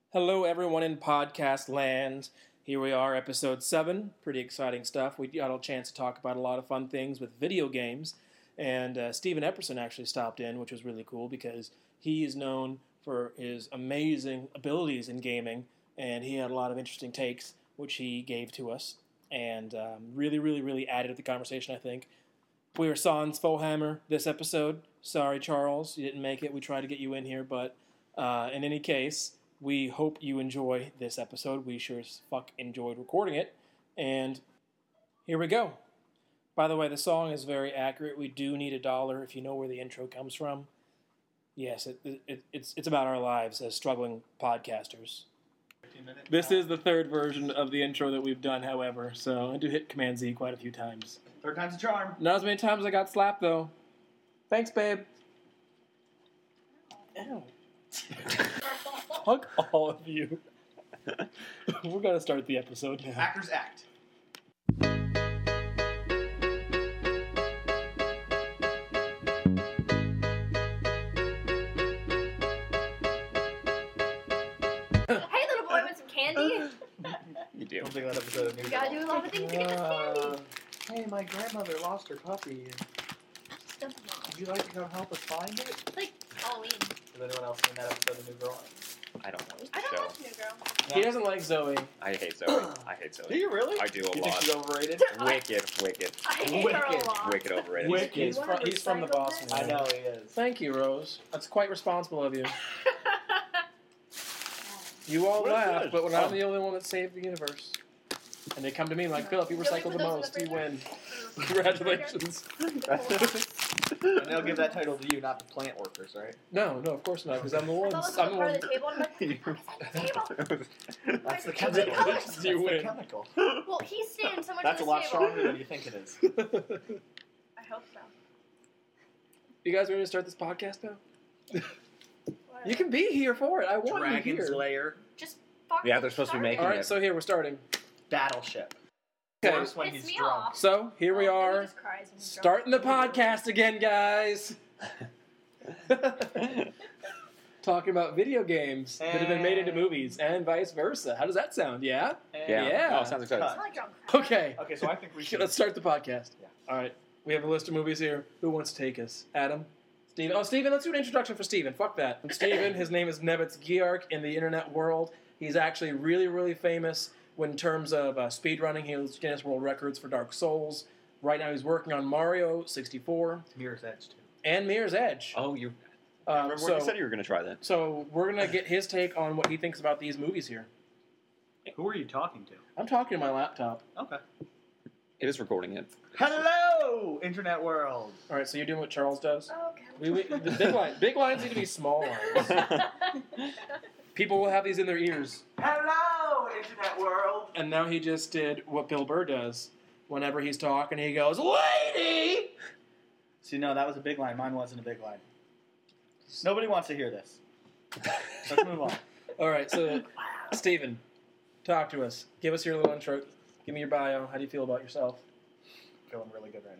Hello, everyone in podcast land. Here we are, episode 7. Pretty exciting stuff. We got a chance to talk about a lot of fun things with video games. And Steven Epperson actually stopped in, which was really cool because he is known for his amazing abilities in gaming. And he had a lot of interesting takes, which he gave to us. And really added to the conversation, I think. We were sans Fohammer this episode. Sorry, Charles, you didn't make it. We tried to get you in here, but in any case, we hope you enjoy this episode. We sure as fuck enjoyed recording it. And here we go. By the way, the song is very accurate. We do need $1 if you know where the intro comes from. Yes, it's about our lives as struggling podcasters. This is the third version of the intro that we've done, however, so I do hit Command-Z quite a few times. Third time's a charm. Not as many times as I got slapped, though. Thanks, babe. Ow. Fuck all of you. We're going to start the episode now. Actors act. Hey, little boy, want some candy? You do. Something that episode of New You gotta do a lot of things to get this candy. Hey, my grandmother lost her puppy. Stuff them all. Would you like to come help us find it? It's like Halloween. Has anyone else seen that episode of New Girl? I don't know. I don't So, watch New Girl. He doesn't like Zoe. I hate Zoe. I hate Do Zoe. you really? I do a You think lot. she's overrated? Wicked. I hate her a Wicked. lot. Wicked overrated. Wicked. He's from the Boston I area. know he is. Thank you, Rose. That's quite responsible of you. You all What laugh, is? but when I'm the only one that saved the universe. And they come to me like, Philip, you Yeah, we recycle put the those in most, the you win. freezer. Congratulations. And they'll give that title to you, not the plant workers, right? No, of course not, because I'm the I one. thought it was I'm the part one. of the table. I'm like, what the fuck is that table? That's the Wait, chemical. colors. That's You the win. chemical. Well, he's standing so much That's a on lot this table. stronger than you think it is. I hope so. You guys ready to start this podcast now? Whatever. You can be here for it. I want you Dragon's here. Lair Just fucking Yeah, they're supposed to be start making All it. right, so here we're starting. Battleship. Okay, Worse when Piss he's me drunk. off. so here we Oh, then he are, just cries when he's drunk. starting the podcast again, guys. Talking about video games that have been made into movies and vice versa. How does that sound? Yeah? Yeah. Yeah. Oh, sounds exciting. It's not like drunk crying. Okay. Okay, so I think we should. Let's start the podcast. Yeah. All right. We have a list of movies here. Who wants to take us? Adam? Steven? Oh, Steven, let's do an introduction for Steven. Fuck that. Steven, his name is Nevitz Giark in the internet world. He's actually really famous in terms of speedrunning. He holds Guinness World Records for Dark Souls. Right now he's working on Mario 64 Mirror's Edge, too. and Mirror's Edge. Oh, you Um, remember when you said you were going to try that? So we're going to get his take on what he thinks about these movies here. Who are you talking to? I'm talking to my laptop. Okay. It is recording it. Hello, internet world. All right, so you're doing what Charles does? Oh, okay. The big lines need to be small lines. People will have these in their ears. Hello, internet world. And now he just did what Bill Burr does. Whenever he's talking, he goes, "Lady!" See, no, that was a big line. Mine wasn't a big line. Nobody wants to hear this. Let's move on. All right, so Steven, talk to us. Give us your little intro. Give me your bio. How do you feel about yourself? Feeling really good right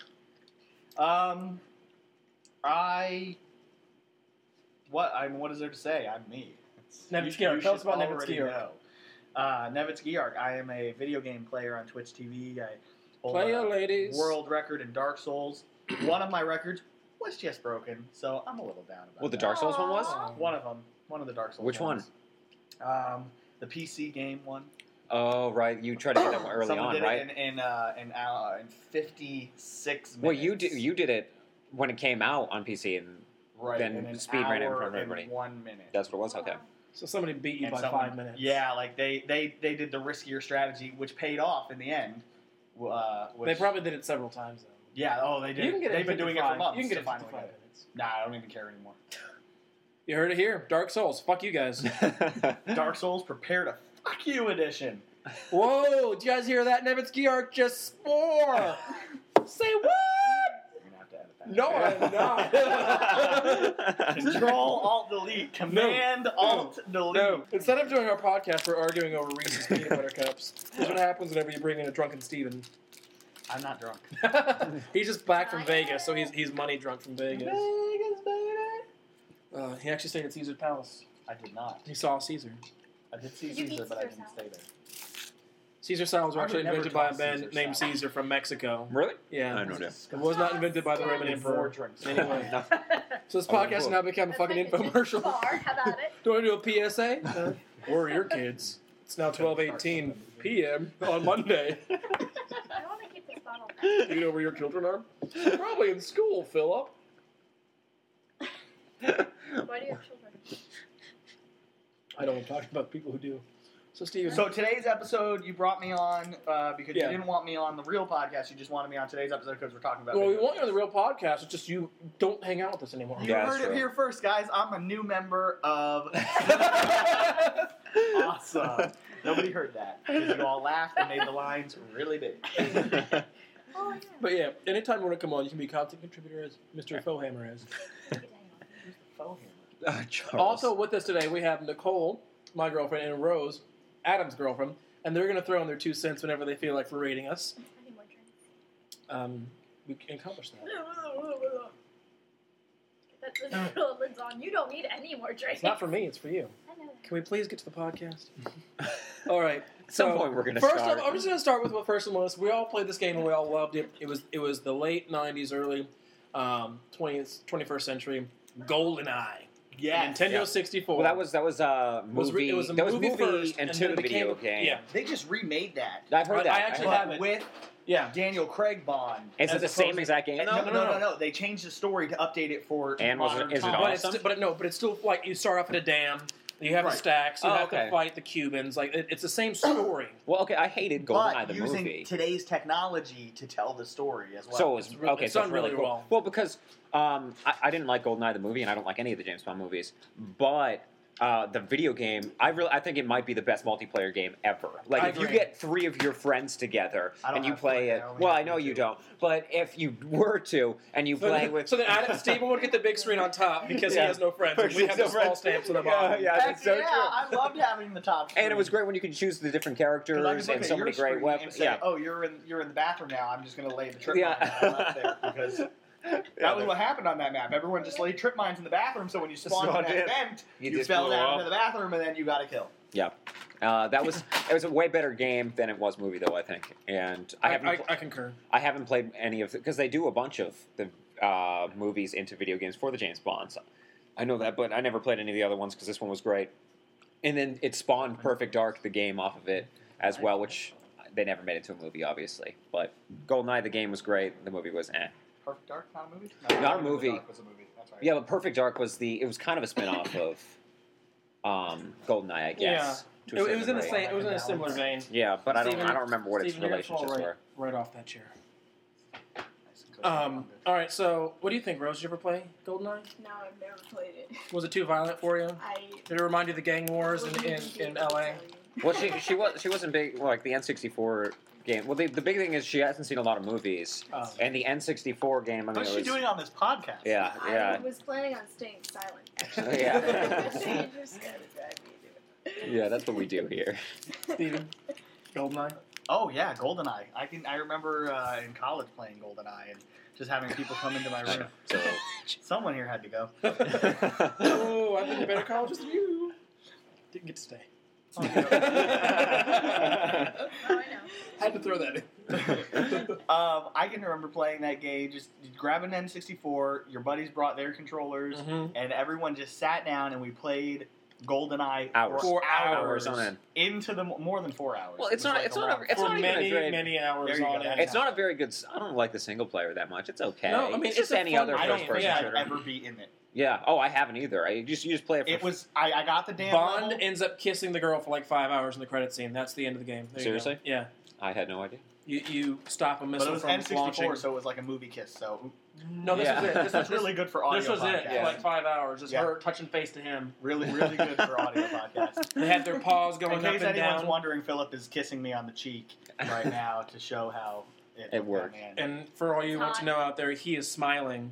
now. What is there to say? I'm me. Nevitz Giark. Tell us about Nevitz already Giark. know. Nevitz Giark. I am a video game player on Twitch TV. I hold Player, a ladies. world record in Dark Souls. One of my records was just broken, so I'm a little down about What, the that. Dark Souls one was? Aw. One of them. One of the Dark Souls Which one? ones. The PC game one. Oh, right. You tried to get that one early Someone on, did right? it in 56 minutes. Well, you did it when it came out on PC, and Right, then in an speed ran it in hour front of and everybody. 1 minute. That's what it was? Okay. So somebody beat you And by someone- 5 minutes. Yeah, like they did the riskier strategy, which paid off in the end. They probably did it several times, though. Yeah, oh, they did. You can get They've it been in doing it 55. for months. You can get to it in finally 55 get it. minutes. Nah, I don't even care anymore. You heard it here. Dark Souls. Fuck you guys. Dark Souls Prepare to Fuck You edition. Whoa, did you guys hear that? Nevitz Giark just swore. Say what? You're gonna have to edit that. No, I'm not. Control Alt Delete. Command Alt Delete. No. Instead of doing our podcast, we're arguing over Reese's peanut butter cups. That's what happens whenever you bring in a drunken Steven. I'm not drunk. He's just back from Vegas, so he's money drunk from Vegas. Vegas, baby. He actually stayed at Caesar's Palace. I did not. He saw Caesar. I did see Did you Caesar, eat but I Caesar didn't salad? stay there. Caesar salads were I would actually never invented by a toss man Caesar named salad. Caesar from Mexico. Really? Yeah. I know that. It was not invented by the Roman Yes. Emperor. More drinks. Anyway. No. So this Oh, podcast has cool. now become a fucking infomercial. Bar, how about it? Do you want to do a PSA? Or your kids. It's now 12:18 p.m. on Monday. I want to keep this bottle. Do you know where your children are? Probably in school, Philip. Why do you have children? I don't want to talk about people who do. So, Steven. So today's episode, you brought me on because Yeah. you didn't want me on the real podcast. You just wanted me on today's episode because we're talking about. well, we video want you on the games. real podcast. It's just you don't hang out with us anymore. You Yeah, that's heard it true. here first, guys. I'm a new member of. Awesome. Nobody heard that because you all laughed and made the lines really big. Oh, yeah. But yeah, anytime you want to come on, you can be a content contributor as Mr. Fohammer is. Charles. Also with us today, we have Nicole, my girlfriend, and Rose, Adam's girlfriend, and they're going to throw in their 2 cents whenever they feel like rating us. I need more drinks. We can accomplish that. That the lid's on. You don't need any more drinks. It's not for me, it's for you. I know that. Can we please get to the podcast? All right. At some point, we're going to First start. off, I'm just going to start with what first one was. We all played this game and we all loved it. It was the late 90s, early 21st century GoldenEye. Yeah. Nintendo Yeah. 64. Well, that was a movie. It was a that was movie first, and and to then the it became video a- game. yeah. They just remade that. I've heard that. I actually heard have that. it. with Yeah. Daniel Craig Bond. Is it as the same opposed to- exact game? No, though? No. They changed the story to update it for And was it- modern is it times. awesome? But it's still like you start off at a dam. You have the Right. stacks. You Oh, have okay. to fight the Cubans. Like it's the same story. Well, okay, I hated GoldenEye But the using movie. today's technology to tell the story as well. So it's It's really- okay. it's So done it's really really cool. well. Well, because I didn't like GoldenEye the movie, and I don't like any of the James Bond movies. But the video game, I think it might be the best multiplayer game ever. Like I if you agree. get 3 of your friends together I don't and you have play 3, it. I only Well, have I know you 2. don't. But if you were to and you play with, So then Steven would get the big screen on top because Yeah. he has no friends. And we have the small stamps on the bottom. Yeah, that's so yeah, true. I loved having the top screen. And it was great when you could choose the different 'Cause I characters could look and at so your many great screen weapons. and say, Yeah. "Oh, you're in the bathroom now. I'm just going to lay the trip Yeah. mine left there because that was what happened on that map. Everyone just laid trip mines in the bathroom, so when you spawned in Spawned that in. vent, You you just fell blew down up. into the bathroom and then you got a kill. Yeah, it was a way better game than it was movie though, I think. And I concur. I haven't played any of it because they do a bunch of the movies into video games for the James Bonds. I know that, but I never played any of the other ones because this one was great. And then it spawned Perfect Dark, the game, off of it as well, which they never made into a movie, obviously. But GoldenEye, the game was great. The movie was eh. Perfect Dark, not a movie. Not a Perfect movie. Dark was a movie. That's right. Yeah, but Perfect Dark was it was kind of a spin-off of GoldenEye, I guess. to a It was certain in the degree. same. It was in a similar vein. Yeah, but I Steven, don't remember what its Steven, you're gonna fall relationships were. right off that chair. Nice and cozy. All right. So, what do you think, Rose? Did you ever play GoldenEye? No, I've never played it. Was it too violent for you? I. Did it remind you of the gang wars in LA? Well, she wasn't big like the N64 game. Well, the big thing is she hasn't seen a lot of movies, Oh. and the N64 game. I mean, What's it she was, doing on this podcast? Yeah, I yeah, was planning on staying silent. Actually. Yeah. You're just gonna drive me to it. yeah. That's what we do here. Steven, GoldenEye. Oh yeah, GoldenEye. I remember in college playing GoldenEye and just having people come into my room. So, Someone here had to go. Oh, I've been to better colleges than you. Didn't get to stay. Oh, no. Oh, I know. Had to throw that in. I can remember playing that game. Just grab an N64. Your buddies brought their controllers, Mhm. and everyone just sat down and we played GoldenEye Hours. for Hours on end. into the more than 4 hours. Well, It it's was not- like it's not around a- it's For not even a many, very- many hours There you on go. end. it's not a very good. I don't like the single player that much. It's okay. No, I mean, it's just it's a any fun other game. I don't first think person Yeah. I've shooter. ever beaten it. Yeah. Oh, I haven't either. You just play it for. It was I got the damn Bond level. ends up kissing the girl for like 5 hours in the credit scene. That's the end of the game. There you go. Seriously? Yeah. I had no idea. You stop a But it missile was from N64, launching. so it was like a movie kiss. So No, this Yeah. was it. This that's was really good for audio. This was it. podcast. For like 5 hours. Just Yeah. her touching face to him. Really, really good for audio podcast. They had their paws In going up case and anyone's down. wondering, Philip is kissing me on the cheek right now to show how it It worked. And for all you want to know out there, he is smiling.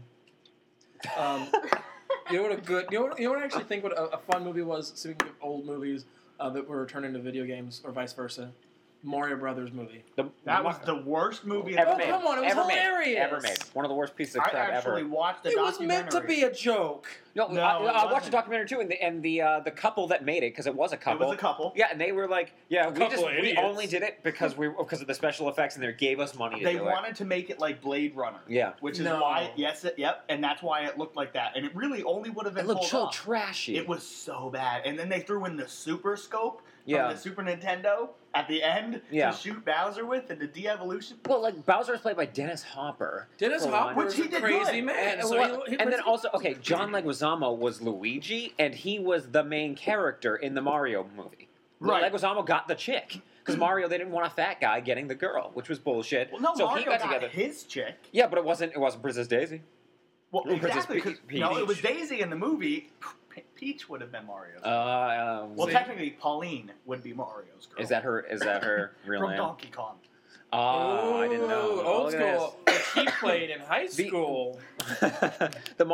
You know what a good. You know what I actually think what a fun movie was. Speaking of old movies that were turned into video games or vice versa. Mario Brothers movie. That was the worst movie ever Oh, made. come on, it was ever hilarious. Made. Ever made. One of the worst pieces of I crap actually ever. watched the It was documentary. meant to be a joke. No, No, I it watched the wasn't. documentary too, and the couple that made it, because it was a It couple. was a couple. Yeah, and they were like, "Yeah, couple of we idiots. only did it because of the special effects, and they gave us money to They do wanted to make it like Blade Runner. Yeah. Which is No. why, yep, and that's why it looked like that. And it really only would have it. been It looked pulled so off. trashy. It was so bad. And then they threw in the Super Scope Yeah. from the Super Nintendo at the end Yeah. to shoot Bowser with and the de-evolution. Well, like Bowser was played by Dennis Hopper. Dennis for Hopper one. was Which he a did crazy good. man. And, So and then also, okay, John Leguizamo was Luigi, and he was the main character in the Mario movie. Right. Leguizamo got the chick. Because Mario, they didn't want a fat guy getting the girl, which was bullshit. Well, no, so Mario he got got together. his chick. Yeah, but it wasn't Princess Daisy. Well, Princess exactly. 'Cause- Peach. No, it was Daisy in the movie. Peach would have been Mario's. well, See? technically, Pauline would be Mario's girl. Is that her real from name? Donkey Kong? Oh, I didn't know. Ooh, Old Look at school, which he played in high The- school. this.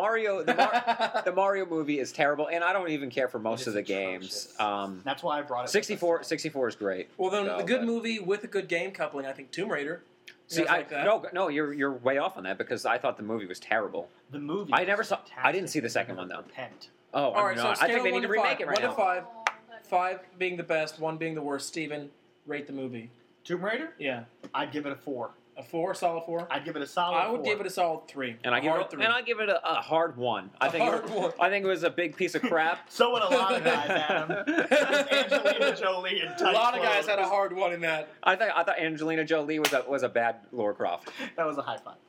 the Mario movie is terrible, and I don't even care for most It of is the games. atrocious. That's why I brought it. 64 is great. Well, then So, the good but- movie with a good game coupling, I think Tomb Raider. See, Guys like that? no, you're way off on that because I thought the movie was terrible. The movie. I was never saw- fantastic. I didn't see the second one, though. Repent. Oh, All right, so I scale think they of need to 1 to 5. remake it right 1 to now. 5. Oh, that's- 5 being the best, 1 being the worst. Steven, rate the movie. Tomb Raider. Yeah, I'd give it a 4. a 4, solid 4. I'd give it a solid. I would 4. give it a solid 3. And I give hard it, 3. and I give it a hard 1. I think hard 1. I think it was a big piece of crap. So would a lot of guys, Adam. Angelina Jolie in A tight lot of guys clothes. had a hard 1 in that. I thought Angelina Jolie was a bad Lara Croft. That was a high five.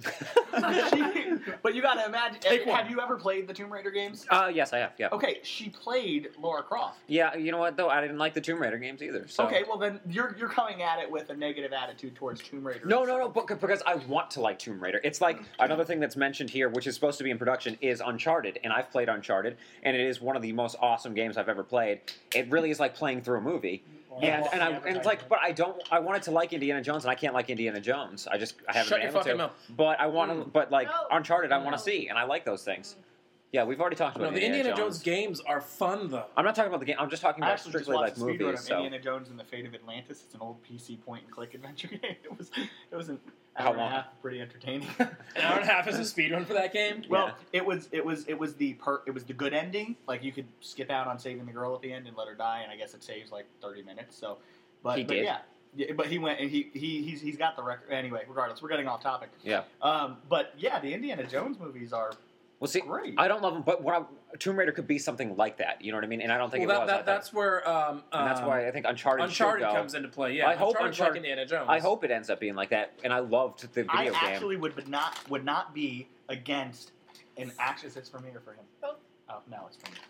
But you gotta imagine. Take one. Have you ever played the Tomb Raider games? Yes, I have. Yeah. Okay, she played Lara Croft. Yeah, you know what though? I didn't like the Tomb Raider games either. So. Okay, well then you're coming at it with a negative attitude towards Tomb Raider. No, because I want to like Tomb Raider. It's like another thing that's mentioned here, which is supposed to be in production, is Uncharted, and I've played Uncharted, and it is one of the most awesome games I've ever played. It really is like playing through a movie. And it's like, but I wanted to like Indiana Jones, and I can't like Indiana Jones. I haven't Shut been your able fucking to. mouth. But I want to. But like No. Uncharted, I want No. to see, and I like those things. Yeah, we've already talked No, about the Indiana Jones games are fun, though. I'm not talking about the game. I'm just talking I about actually just strictly watched like a speedrun movies. of So Indiana Jones and the Fate of Atlantis. It's an old PC point-and-click adventure game. It was an How hour and a long? half, pretty entertaining. An hour and a half is a speedrun for that game? Well, it was the good ending. Like you could skip out on saving the girl at the end and let her die, and I guess it saves like 30 minutes. So, but He did? yeah, but he went and he's got the record anyway. Regardless, we're getting off topic. yeah. But yeah, the Indiana Jones movies are Well, see, great. I don't love them, but Tomb Raider could be something like that. You know what I mean? And I don't think Well, it was. I thought- that's where and that's why I think Uncharted should go. comes into play. Yeah, I hope Uncharted's Uncharted- like Indiana Jones. I hope it ends up being like that. And I loved the I video game. actually would not be against an action. Is this for me or for him? Both. Oh no, it's for me.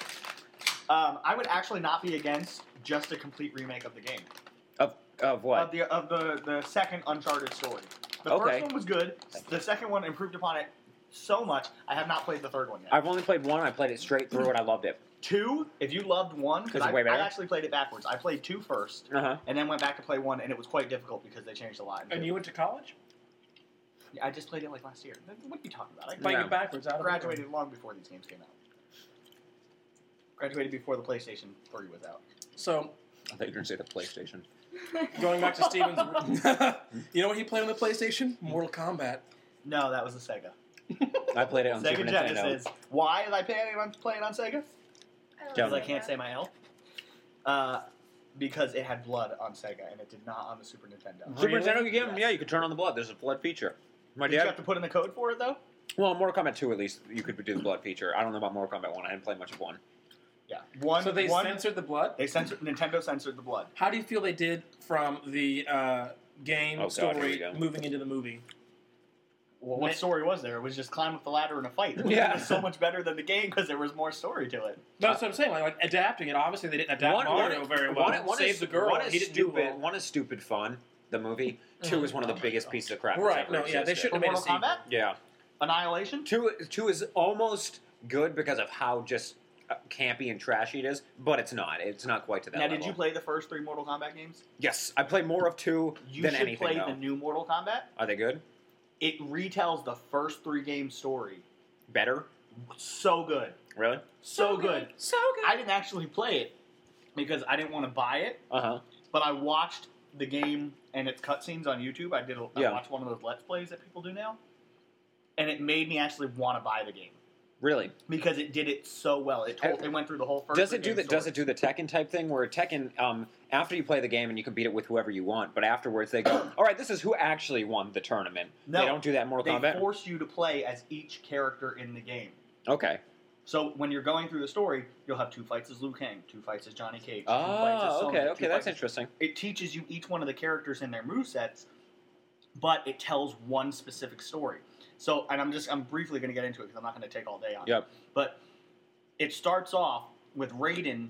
I would actually not be against just a complete remake of the game. Of what? Of the second Uncharted story. The Okay. first one was good. The second one improved upon it so much. I have not played the third one yet. I've only played one. I played it straight through, and I loved it. 2, if you loved 1, because Is it way I better? actually played it backwards. I played 2 first, Uh-huh. and then went back to play 1, and it was quite difficult because they changed a lot. in And 2. you went to college? I just played it like last year. What are you talking about? I Playing No. it backwards. Out of graduated long before these games came out. Graduated before the PlayStation 3 was out. So, I thought you were going to say the PlayStation. going back to Steven's... you know what he played on the PlayStation? Mortal Kombat. No, that was a Sega. I played it on Super Sega Nintendo. Genesis. Why am I planning on playing on Sega? Because I don't can't know. say my L. Because it had blood on Sega, and it did not on the Super Nintendo. Super Really? Nintendo game? Yes. Yeah, you could turn on the blood. There's a blood feature. My Did you dad. have to put in the code for it, though? Well, Mortal Kombat 2 at least, you could do the blood feature. I don't know about Mortal Kombat 1. I didn't play much of 1. Yeah. So they one, censored the blood? Nintendo censored the blood. How do you feel they did from the game Oh, God, here we story go. moving into the movie? Well, what story was there? It was just climb up the ladder and a fight. It Yeah. was so much better than the game because there was more story to it. That's what I'm saying. Like adapting it. Obviously, they didn't adapt Mario very well. Save the girl. One is He didn't do stupid. well. One is stupid fun. The movie. 2 is one of the biggest pieces of crap. Right. That's No. ever Yeah. They existed. shouldn't have made a Mortal sequel. Kombat? Yeah. Annihilation? 2 is almost good because of how just campy and trashy it is, but it's not. It's not quite to that Now, level. did you play the first 3 Mortal Kombat games? Yes, I played more of 2 You than should anything. play though. the new Mortal Kombat. Are they good? It retells the first 3 game story. Better? So good. Really? So good. So good. I didn't actually play it because I didn't want to buy it, Uh huh. but I watched the game and its cutscenes on YouTube. I watched one of those Let's Plays that people do now, and it made me actually want to buy the game. Really? Because it did it so well. It went through the whole first. Does it do the Tekken type thing where Tekken, after you play the game and you can beat it with whoever you want, but afterwards they go, all right, this is who actually won the tournament. No, they don't do that in Mortal Kombat? They force you to play as each character in the game. Okay. So when you're going through the story, you'll have 2 fights as Liu Kang, 2 fights as Johnny Cage, 2 fights as Sonya, okay, that's interesting. It teaches you each one of the characters and their movesets, but it tells one specific story. So, and I'm briefly going to get into it because I'm not going to take all day on it. But it starts off with Raiden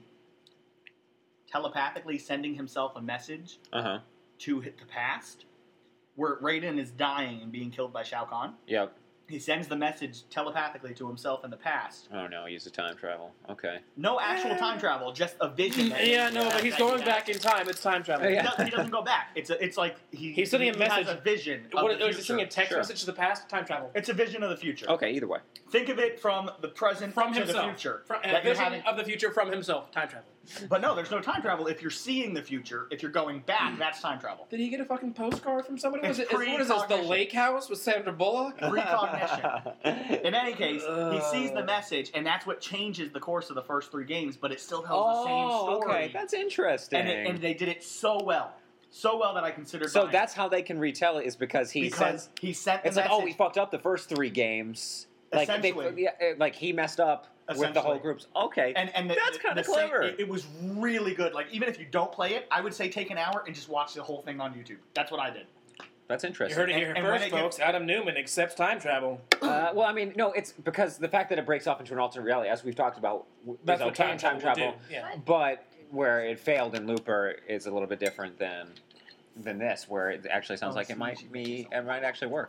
telepathically sending himself a message to hit the past, where Raiden is dying and being killed by Shao Kahn. Yep. He sends the message telepathically to himself in the past. Oh no, he uses time travel. Okay. No actual time travel, just a vision. But he's going back in time. It's time travel. He doesn't go back. It's like he's sending a message. Has a vision. Is he sending a text message to the past? Time travel. It's a vision of the future. Okay, either way. Think of it from the present to himself. the future. A vision of the future from himself. Time travel. But no, there's no time travel. If you're seeing the future, if you're going back, that's time travel. Did he get a fucking postcard from somebody? What is this, the Lake House with Sandra Bullock? Precognition. In any case, he sees the message, and that's what changes the course of the first 3 games, but it still tells the same story. Okay, that's interesting. And they did it so well. So well that I considered So buying that's how they can retell it, is because he sent the it's message. like, we fucked up the first 3 games. Essentially. Like he messed up with the whole groups. Okay, and that's kind of clever. It was really good. Like, even if you don't play it, I would say take an hour and just watch the whole thing on YouTube. That's what I did. That's interesting. You heard it here first, folks. Adam Newman accepts time travel. Well, I mean, no, it's because the fact that it breaks off into an alternate reality, as we've talked about, that's what time travel. Yeah. But where it failed in Looper is a little bit different than this, where it actually sounds like it might actually work.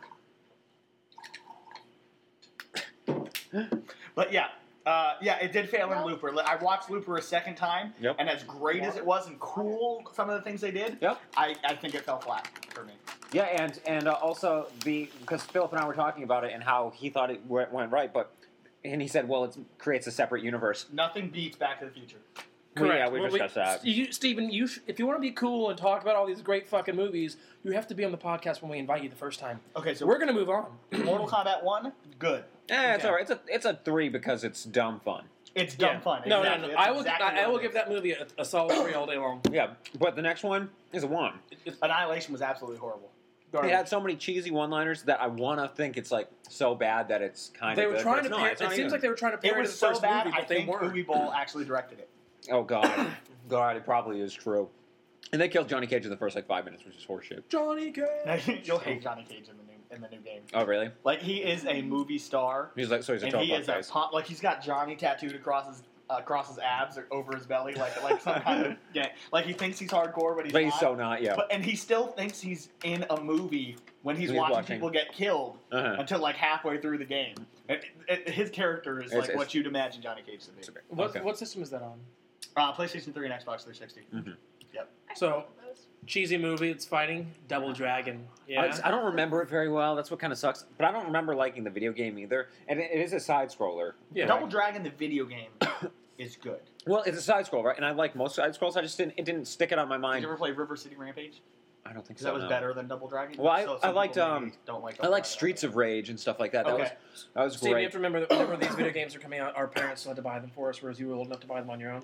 But yeah, it did fail in Looper. I watched Looper a second time, and as great as it was and cool some of the things they did, I think it fell flat for me. Yeah, and also because Philip and I were talking about it and how he thought it went right, and he said, well, it creates a separate universe. Nothing beats Back to the Future. Correct. We discussed that. Stephen, if you want to be cool and talk about all these great fucking movies, you have to be on the podcast when we invite you the first time. Okay, so we're going to move on. Mortal Kombat 1, good. Yeah, it's all right. It's a 3 because it's dumb fun. It's dumb fun. No. I will give that movie a solid 3 all day long. Yeah, but the next one is a 1. Annihilation was absolutely horrible. It had so many cheesy one-liners that I want to think it's like so bad that it's kind of. They were trying to. It seems like they were trying to parody the first movie, but they weren't. Uwe Boll actually directed it. Oh God, it probably is true. And they killed Johnny Cage in the first 5 minutes, which is horseshit. Johnny Cage. You'll hate Johnny Cage in the new game. Oh really? Like, he is a movie star. He's a he's got Johnny tattooed across his abs or over his belly, like some kind of like he thinks he's hardcore, but he's so not. Yeah. And he still thinks he's in a movie when he's watching people get killed until like halfway through the game. His character is what you'd imagine Johnny Cage to be. What system is that on? PlayStation 3 and Xbox 360. Mm-hmm. Yep. So, cheesy movie. It's fighting Double Dragon. Yeah. I don't remember it very well. That's what kind of sucks. But I don't remember liking the video game either. And it is a side scroller. Yeah. Double Dragon, the video game, is good. Well, it's a side scroll, right? And I like most side scrolls. It didn't stick it on my mind. Did you ever play River City Rampage? I don't think so. That was better than Double Dragon. Well, I liked Streets of Rage and stuff like that. That was Steve, great. you have to remember that whenever these video games are coming out, our parents still had to buy them for us, whereas you were old enough to buy them on your own.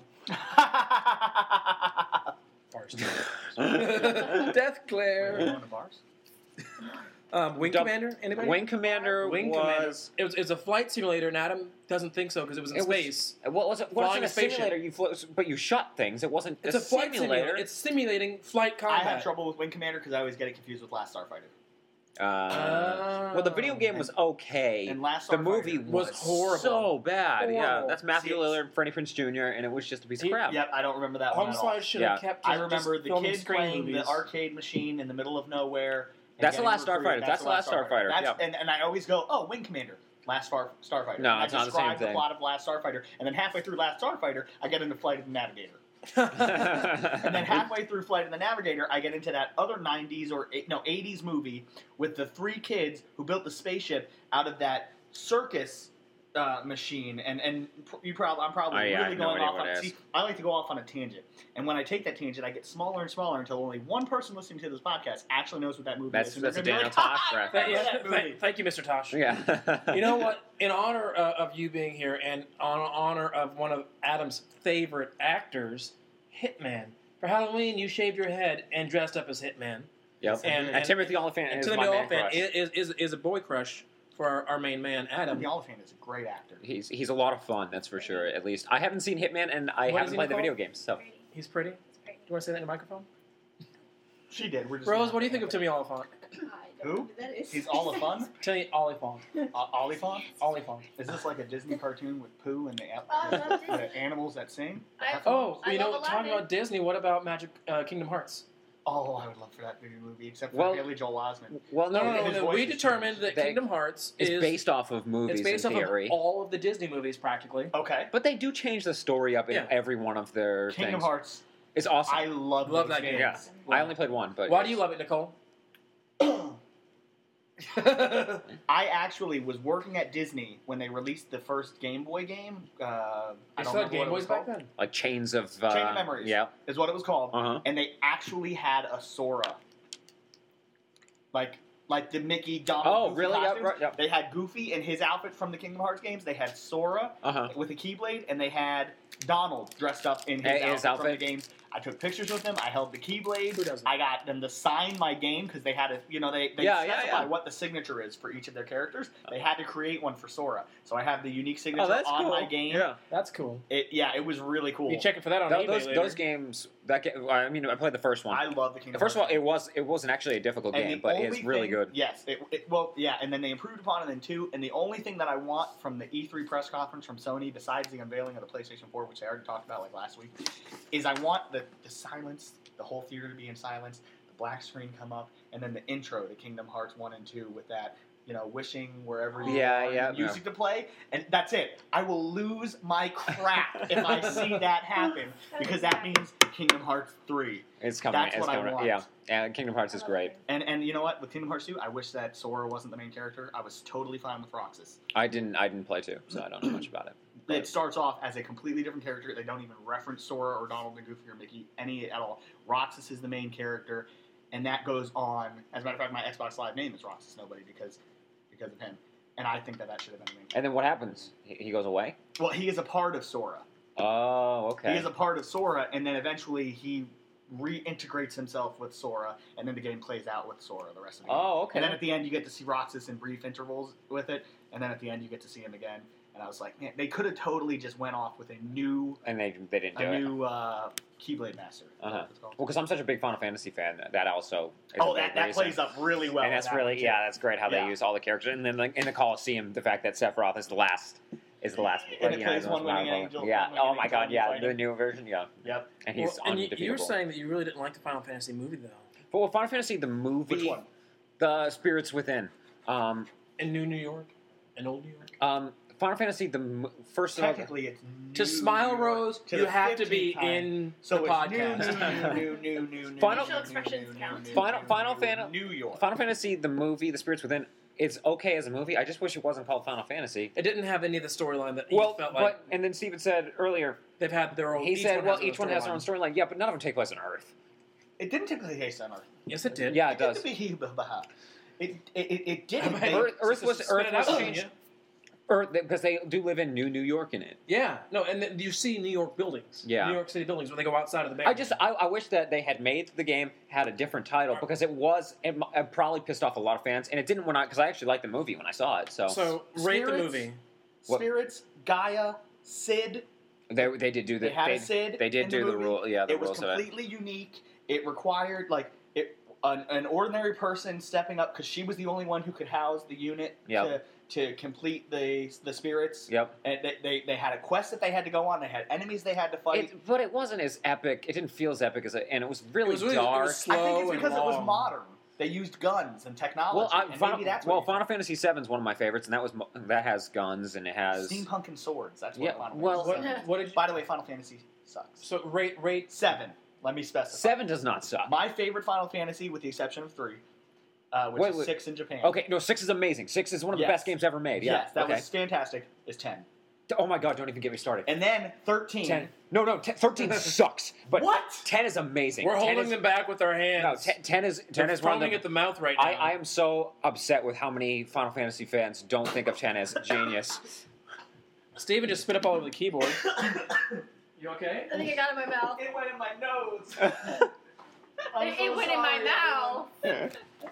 Bars. Death Claire. Were you going to bars? Wing Commander? Anybody? Wing Commander Commander. It was a flight simulator, and Adam doesn't think so because it was in space. What was it? Wasn't a simulator? But you shot things. It wasn't. It's a flight simulator. It's simulating flight combat. I have trouble with Wing Commander because I always get it confused with Last Starfighter. Well, the video game was okay. And Last the Starfighter movie was horrible. So bad. Horrible. Yeah, that's Matthew Lillard, Freddie Prinze Jr., and it was just a piece of crap. Yep, I don't remember that one at all. Should have kept. I remember the kid playing the arcade machine in the middle of nowhere. That's the Last Starfighter. That's the Last Starfighter. And I always go, oh, Wing Commander. Last Starfighter. No, it's not the same thing. I describe the plot of Last Starfighter, and then halfway through Last Starfighter, I get into Flight of the Navigator. And then halfway through Flight of the Navigator, I get into that other 80s movie with the 3 kids who built the spaceship out of that circus machine, and I'm probably I really have no going idea off what on. it See, is. I like to go off on a tangent, and when I take that tangent, I get smaller and smaller until only one person listening to this podcast actually knows what that movie is. And That's they're a gonna be Daniel like, Tosh "Ha, I reference. remember that movie." Thank you, Mr. Tosh. Yeah. You know what? In honor of you being here, and in honor of one of Adam's favorite actors, Hitman. For Halloween, you shaved your head and dressed up as Hitman. Yep. And Timothy Olyphant And is Timothy my man Olyphant crush. is a boy crush for our main man, Adam. The Oliphant is a great actor. He's a lot of fun, that's for sure. At least I haven't seen Hitman, and I What haven't is he played the called? video games. So Pretty. He's pretty. Do It's pretty. you want to say that in the microphone? She did. We're just Rose, what do you think of Timothy Olyphant? I don't Who? know who that is. He's all of fun. Timothy Olyphant. Oliphant. Olyphant. Is this like a Disney cartoon with Pooh and Oh, I love Disney. the animals that sing? I- Oh, I you know, love talking Aladdin. about Disney, what about Magic Kingdom Hearts? Oh, I would love for that movie, except for Well- Haley Joel Osment. well, No, his no. voice We is determined that They- Kingdom Hearts it's is based off of movies it's based in off theory. of all of the Disney movies, practically. Okay. But they do change the story up in Yeah. every one of their Kingdom things. Hearts. It's awesome. I love Love those that game. games. I only played one, but Why do you love it, Nicole? I actually was working at Disney when they released the first Game Boy game. I They don't still had remember what Game it was Boys back called. then. like Chains of Chain of Memories. Yeah. Is what it was called. Uh-huh. And they actually had a Sora. Like the Mickey, Donald, Oh, Goofy really? Yep, costumes. right, yep. They had Goofy in his outfit from the Kingdom Hearts games. They had Sora Uh-huh. with a Keyblade, and they had Donald dressed up in his outfit from the games. I took pictures with them. I held the Keyblade. Who doesn't? I got them to sign my game because they had to, they Yeah, specify yeah. what the signature is for each of their characters. They had to create one for Sora, so I have the unique signature Oh, that's on cool. my game. Yeah. That's cool. It was really cool. You checking for that on Th- eBay those later. those games. I mean, I played the first one. I love the Kingdom First of all, Hearts. it wasn't actually a difficult And game, the but only it's really thing- good. Yes, and then they improved upon it in 2. And the only thing that I want from the E3 press conference from Sony, besides the unveiling of the PlayStation 4, which I already talked about like last week, is I want the silence, the whole theater to be in silence, the black screen come up, and then the intro to Kingdom Hearts 1 and 2 with that, wishing wherever you Yeah, are, yeah, and music to play, and that's it. I will lose my crap if I see that happen, because that means Kingdom Hearts 3. It's coming. That's it's what I coming. want. Yeah, Kingdom Hearts is great. And you know what? With Kingdom Hearts 2, I wish that Sora wasn't the main character. I was totally fine with Roxas. I didn't play 2, so I don't know much about it. It starts off as a completely different character. They don't even reference Sora or Donald and Goofy or Mickey any at all. Roxas is the main character, and that goes on. As a matter of fact, my Xbox Live name is Roxas Nobody because of him. And I think that should have been the main character. And then what happens? He goes away? Well, he is a part of Sora. Oh, okay. He is a part of Sora, and then eventually he reintegrates himself with Sora, and then the game plays out with Sora the rest of the game. Oh, okay. And then at the end, you get to see Roxas in brief intervals with it, and then at the end, you get to see him again. And I was like, man, they could have totally just went off with a new And they didn't do it. Keyblade Master. Is that Uh-huh. what it's called? Well, because I'm such a big Final Fantasy fan, that also is Oh, a big that reason. plays up really well. And that's in that really one, too. that's great how Yeah. they use all the characters. And then like in the Coliseum, the fact that Sephiroth is the last. And it you know, plays is the One most Winged powerful. Angel, Yeah. One Winged Oh my Angel God. when you Yeah. fight The him. new version. Yeah. Yep. And he's and you undefeatable. were saying that you really didn't like the Final Fantasy movie, though. But with Final Fantasy, the movie, Which one? The Spirits Within. In New York? In Old New York? Final Fantasy, first of all, Technically, it's To New Smile York. Rose, To you the have to be 15th time. in So the it's podcast. new. Final- Facial expressions count. Final Fan- New York. Final Fantasy, the movie, The Spirits Within, it's okay as a movie. I just wish it wasn't called Final Fantasy. It didn't have any of the storyline that you Well, felt like and then Steven said earlier, they've had their own. he said, well, each one has their their own storyline. Yeah, but none of them take place on Earth. It didn't typically taste on Earth. Yes, it did. Yeah, it does. It didn't. Earth was Spit it out, changed. yeah. Earth, because they do live in New York in it. Yeah, no, and then you see New York buildings. Yeah. New York City buildings when they go outside of the base. I wish that they had made the game had a different title because it probably pissed off a lot of fans, and it didn't because I actually liked the movie when I saw it. So rate the Spirits? movie. What? Spirits, Gaia, Sid. they did do They the had a Sid. they did in do the movie. rule. Yeah, the It was rules of it. completely unique. It required an ordinary person stepping up because she was the only one who could house the unit Yep. to complete the spirits. Yep. And they had a quest that they had to go on. They had enemies they had to fight. But it wasn't as epic. It didn't feel as epic and it was really It was dark. slow I think it's and because it was long. modern. They used guns and technology. Well, and Final, maybe that's well, what Final Fantasy VII is one of my favorites, and that has guns and it has. steampunk and swords. That's what Yeah, Final well, Fantasy What, VII is. what did you, By the way, Final Fantasy sucks. so rate 7. Let me specify. 7 does not suck. My favorite Final Fantasy, with the exception of 3, which is 6 in Japan. Okay, no, 6 is amazing. 6 is one of the best games ever made. Yeah. Yes, that was fantastic. Is 10. Oh my god, don't even get me started. And then 13. 10. No, 13 sucks. But What? 10 is amazing. We're 10 holding is, them back with our hands. No, 10 is They're one of foaming the, at the mouth right now. I am so upset with how many Final Fantasy fans don't think of 10 as genius. Steven just spit up all over the keyboard. You okay? I think I got it in my mouth. It went in my nose. It went in my mouth.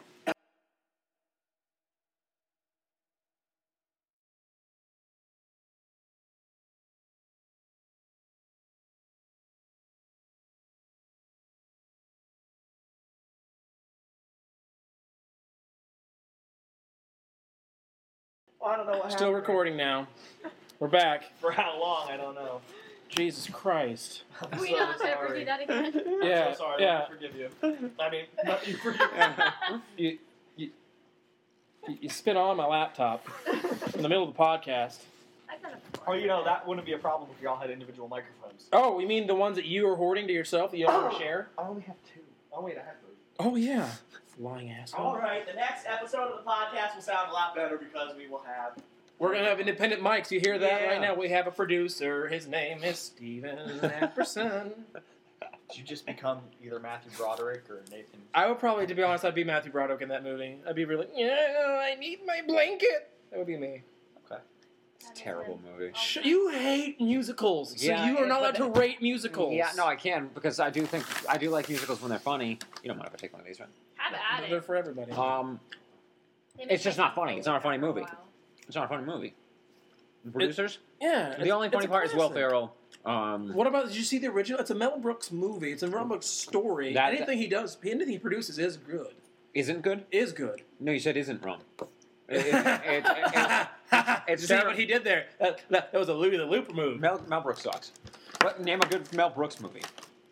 I don't know what Still recording now. We're back. For how long? I don't know. Jesus Christ. I'm We so not ever sorry. do that again. Yeah, I'm so sorry. yeah. I forgive you. I mean, not you forgive me. You spit on my laptop in the middle of the podcast. I've done it before. Oh, you know, that wouldn't be a problem if y'all had individual microphones. Oh, you mean the ones that you are hoarding to yourself that you don't want to share? I only have 2. Oh, wait, I have 3. Oh, yeah. Lying asshole. All right, the next episode of the podcast will sound a lot better because we will have... We're going to have independent mics. You hear that Yeah. right now? We have a producer. His name is Steven Epperson. Did you just become either Matthew Broderick or Nathan? I would probably, to be honest, I'd be Matthew Broderick in that movie. I'd be really, I need my blanket. That would be me. It's a terrible movie. You hate musicals, so Yeah, you are not but allowed to rate musicals. Yeah, no, I can because I do like musicals when they're funny. You don't mind if I take one of these, right? Have at They're it. for everybody. They it's just make not funny. It's not a funny for movie. while. It's not a funny movie. The producers? Yeah. The only funny it's a part is Will classic. Ferrell. What about? Did you see the original? It's a Mel Brooks movie. It's a Mel Brooks story. Anything he does, anything he produces is good. Isn't good? Is good. No, you said isn't wrong. It's You see what he did there? That was a Louis the Looper move. Mel Brooks sucks. Name a good Mel Brooks movie.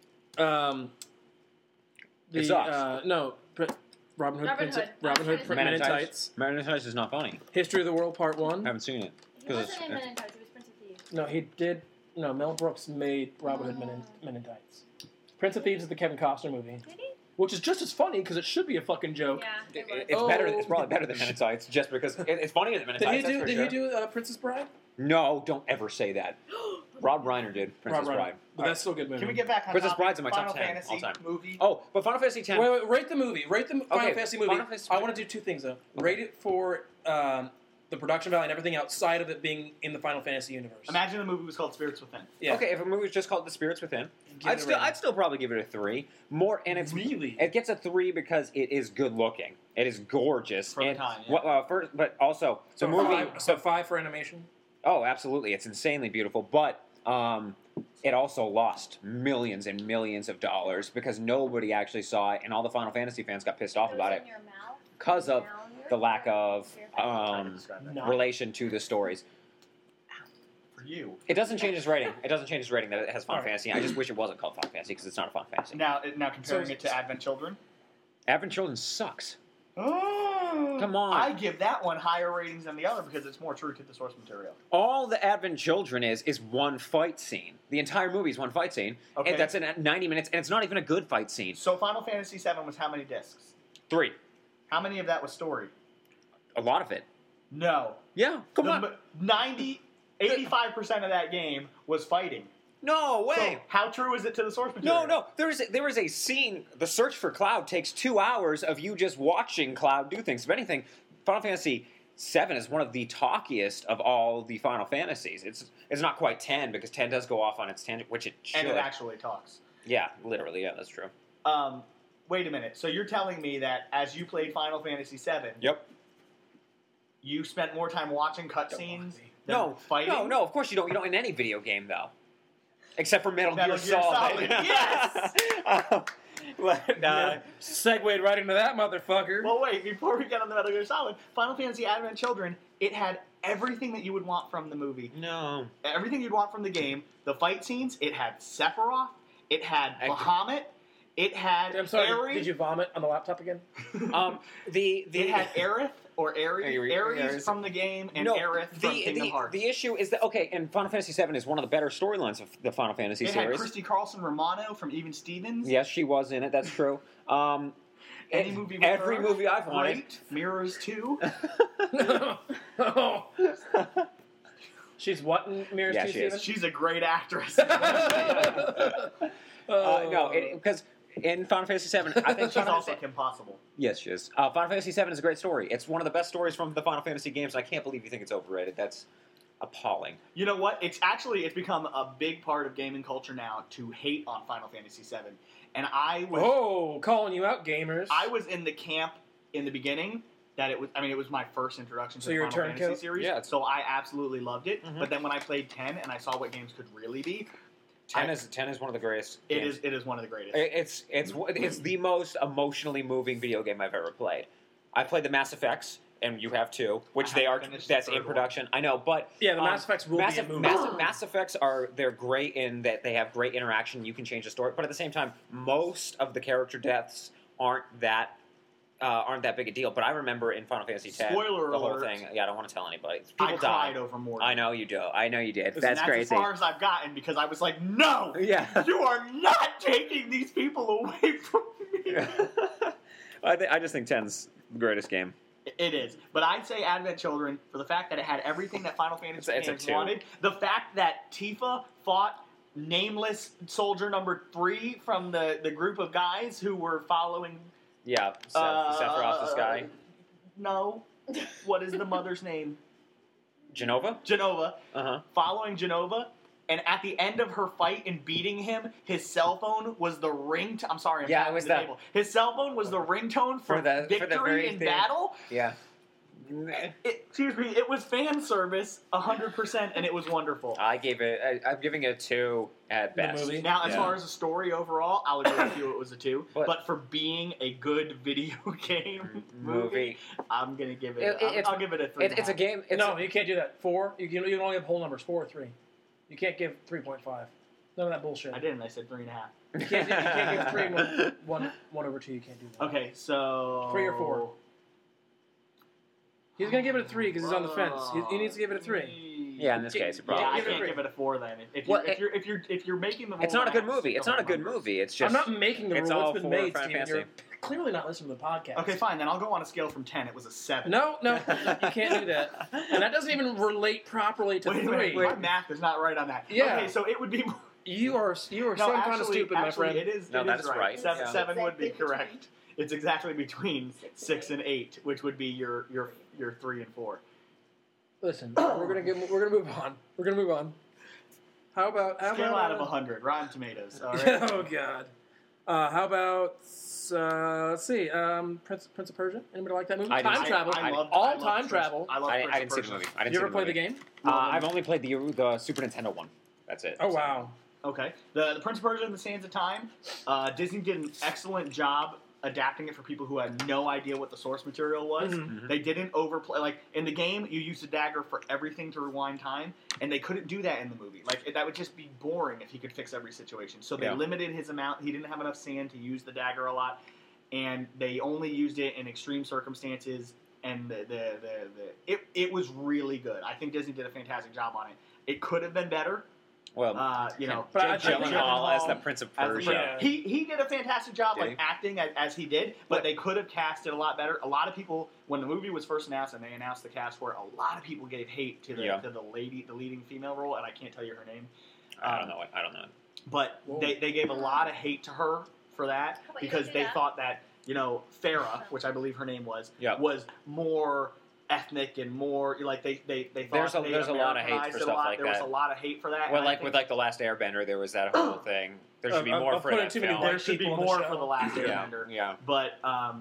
It sucks. No, Robin Hood, Men in Tights. Men in Tights is not funny. History of the World Part 1. I haven't seen it. He wasn't in Men in Tights. He was Prince of Thieves. No, he did. No, Mel Brooks made Robin Hood Men in Tights. Prince of Thieves is the Kevin Costner movie. Did he? Which is just as funny because it should be a fucking joke. Yeah, it was. It's better. It's probably better than Men in Tights, just because it's funnier than Men in Tights. Did he do Princess Bride? No, don't ever say that. Rob Reiner did Princess Rob Reiner. Bride. But that's still a good movie. Can we get back on Princess topic? Bride's in my top Final 10 Fantasy all time. movie? Oh, but Final Fantasy X. Wait, rate the movie. Rate the Final Okay, Fantasy movie. Final Fantasy- I want to do two things though. Rate it for the production value and everything outside of it being in the Final Fantasy universe. Imagine the movie was called Spirits Within. Yeah. Okay, if a movie was just called The Spirits Within, Give it a rating. I'd still probably give it a 3. More, and it's Really? it gets a 3 because it is good looking. It is gorgeous. For the and, time, yeah. but also the So movie. five for animation. Oh, absolutely, it's insanely beautiful, but it also lost millions and millions of dollars because nobody actually saw it, and all the Final Fantasy fans got pissed off about it because of the lack of No. relation to the stories. For you. It doesn't change its rating. It doesn't change its rating that it has Final All right. Fantasy. I just wish it wasn't called Final Fantasy because it's not a Final Fantasy. Now comparing So- it to Advent Children. Advent Children sucks. Oh, Come on. I give that one higher ratings than the other because it's more true to the source material. All the Advent Children is one fight scene. The entire movie is one fight scene. Okay. And that's in 90 minutes, and it's not even a good fight scene. So Final Fantasy VII was how many discs? 3. How many of that was story? A lot of it. No. Yeah, come on. 85% of that game was fighting. No way. So how true is it to the source material? No. There is a scene. The search for Cloud takes 2 hours of you just watching Cloud do things. If anything, Final Fantasy VII is one of the talkiest of all the Final Fantasies. It's not quite 10 because 10 does go off on its tangent, which it should. And it actually talks. Yeah, literally. Yeah, that's true. Wait a minute. So you're telling me that as you played Final Fantasy VII, Yep. you spent more time watching cutscenes than No, fighting? no. Of course you don't. You don't in any video game though, except for Metal Gear Gear Solid. Solid, yes! Segued right into that motherfucker. Well, wait. Before we get on the Metal Gear Solid, Final Fantasy Advent Children, it had everything that you would want from the movie. No. Everything you'd want from the game. The fight scenes, it had Sephiroth, it had Bahamut, it had I'm sorry. Aerith, Did you vomit on the laptop again? it had Aerith or Ares Ares. from the game, and No, Aerith from Kingdom Hearts. The issue is that, okay, and Final Fantasy VII is one of the better storylines of the Final Fantasy It had series. Christy Carlson Romano from Even Stevens. Yes, she was in it, that's true. Any movie with every her, movie I've wanted. great. Mirrors 2. She's what in Mirrors Yeah, 2, she is. Steven? She's a great actress. No, because in Final Fantasy VII, I think She's Final also Fantasy, Kim Possible. yes, she is. Final Fantasy VII is a great story. It's one of the best stories from the Final Fantasy games, and I can't believe you think it's overrated. That's appalling. You know what? It's become a big part of gaming culture now to hate on Final Fantasy VII. And I was calling you out, gamers. I was in the camp in the beginning that it was my first introduction to the you're a Final Fantasy turncoat? series. Yeah. So I absolutely loved it. Mhm. But then when I played 10 and I saw what games could really be, 10 is one of the greatest. it games. is one of the greatest. It's the most emotionally moving video game I've ever played. I played the Mass Effects, and you have too, which I haven't finished the that's third in production. I know, but Yeah, the Mass Effects will be a movie. Mass Effects they're great in that they have great interaction. You can change the story, but at the same time, most of the character deaths aren't that big a deal. But I remember in Final Fantasy X, Spoiler the whole alert. thing. Yeah, I don't want to tell anybody. I People cried died. over more. I know you do. I know you did. Listen, That's crazy. as far as I've gotten because I was like, no, Yeah. you are not taking these people away from me. I just think 10's the greatest game. It is, but I'd say Advent Children for the fact that it had everything that Final Fantasy It's a games 2. wanted. The fact that Tifa fought nameless soldier number 3 from the group of guys who were following. Yeah, Sephiroth the Sky. No, what is the mother's name? Genova? Genova. Uh-huh. Following Genova. And at the end of her fight and beating him, his cell phone was the ringtone. I'm sorry, I'm Yeah, tapping it was the that- table. His cell phone was the ringtone for victory very in thing. battle. Yeah. Excuse me, it was fan service 100%, and it was wonderful. I'm giving it a 2 at The best. movie? Now, as Yeah. far as the story overall, I'll agree with you. It was a 2, But- but for being a good video game Movie. I'm gonna give it. It's- I'll give it a 3. It's a game. No, you can't do that. 4. You can only have whole numbers. 4 or 3. You can't give 3.5. None of that bullshit. I didn't. I said 3.5. You can't give 3 and 1 over 2. You can't do that. Okay, so 3 or 4. He's gonna give it a 3 because he's on the fence. He needs to give it a 3. Yeah, in this case, it probably. Yeah, I give it a can't 3. give it a 4 then. Well, If you're making the It's not a good romance, movie. It's the not a whole good numbers. movie. It's just. I'm not making the it's rule. all It's been for made, Final Steven. Fantasy. You're clearly not listening to the podcast. Okay, fine. Then I'll go on a scale from 10. It was a 7. No, you can't do that. And that doesn't even relate properly to Wait a 3. minute. My math is not right on that. Yeah. Okay, so it would be. You are some kind of stupid, my friend. It is. No, it that is is right. 7, Yeah. 7 would be Exactly correct. It's exactly between 6 and 8, which would be your 3 and 4. Listen, we're gonna move on. We're gonna move on. How about Scale out of 100. Rotten Tomatoes. All right. Oh God. How about let's see, Prince of Persia? Anybody like that movie? I didn't Time see it. travel. I loved Time Prince- travel. I love I Prince of didn't see the Persia. movie. I didn't You see ever play the movie. game? I've only played the Super Nintendo one. That's it. Oh wow. Okay. The Prince of Persia and the Sands of Time, Disney did an excellent job adapting it for people who had no idea what the source material was. Mhm. They didn't overplay. Like, in the game, you use a dagger for everything to rewind time, and they couldn't do that in the movie. Like, that would just be boring if he could fix every situation. So they Yeah. limited his amount. He didn't have enough sand to use the dagger a lot, and they only used it in extreme circumstances, and it was really good. I think Disney did a fantastic job on it. It could have been better. Well, But I Jake think Gyllenhaal as the Prince of as the Persia. prince. He did a fantastic job, Did like he? acting as he did, but they could have cast it a lot better. A lot of people, when the movie was first announced and they announced the cast for it, a lot of people gave hate to the leading female role, and I can't tell you her name. I don't know. I don't know. But they gave a lot of hate to her for that How about you because do they that? thought that Farrah, which I believe her name was, Yeah. was more ethnic and more like they thought There's a lot of hate for Americanized it a stuff lot. like there was that. a lot of hate for that. Well, and I like think with like the Last Airbender, there was that whole thing. There should be more of for putting that too many film. white there should be people on the more show. for the Last Yeah, Airbender. yeah. But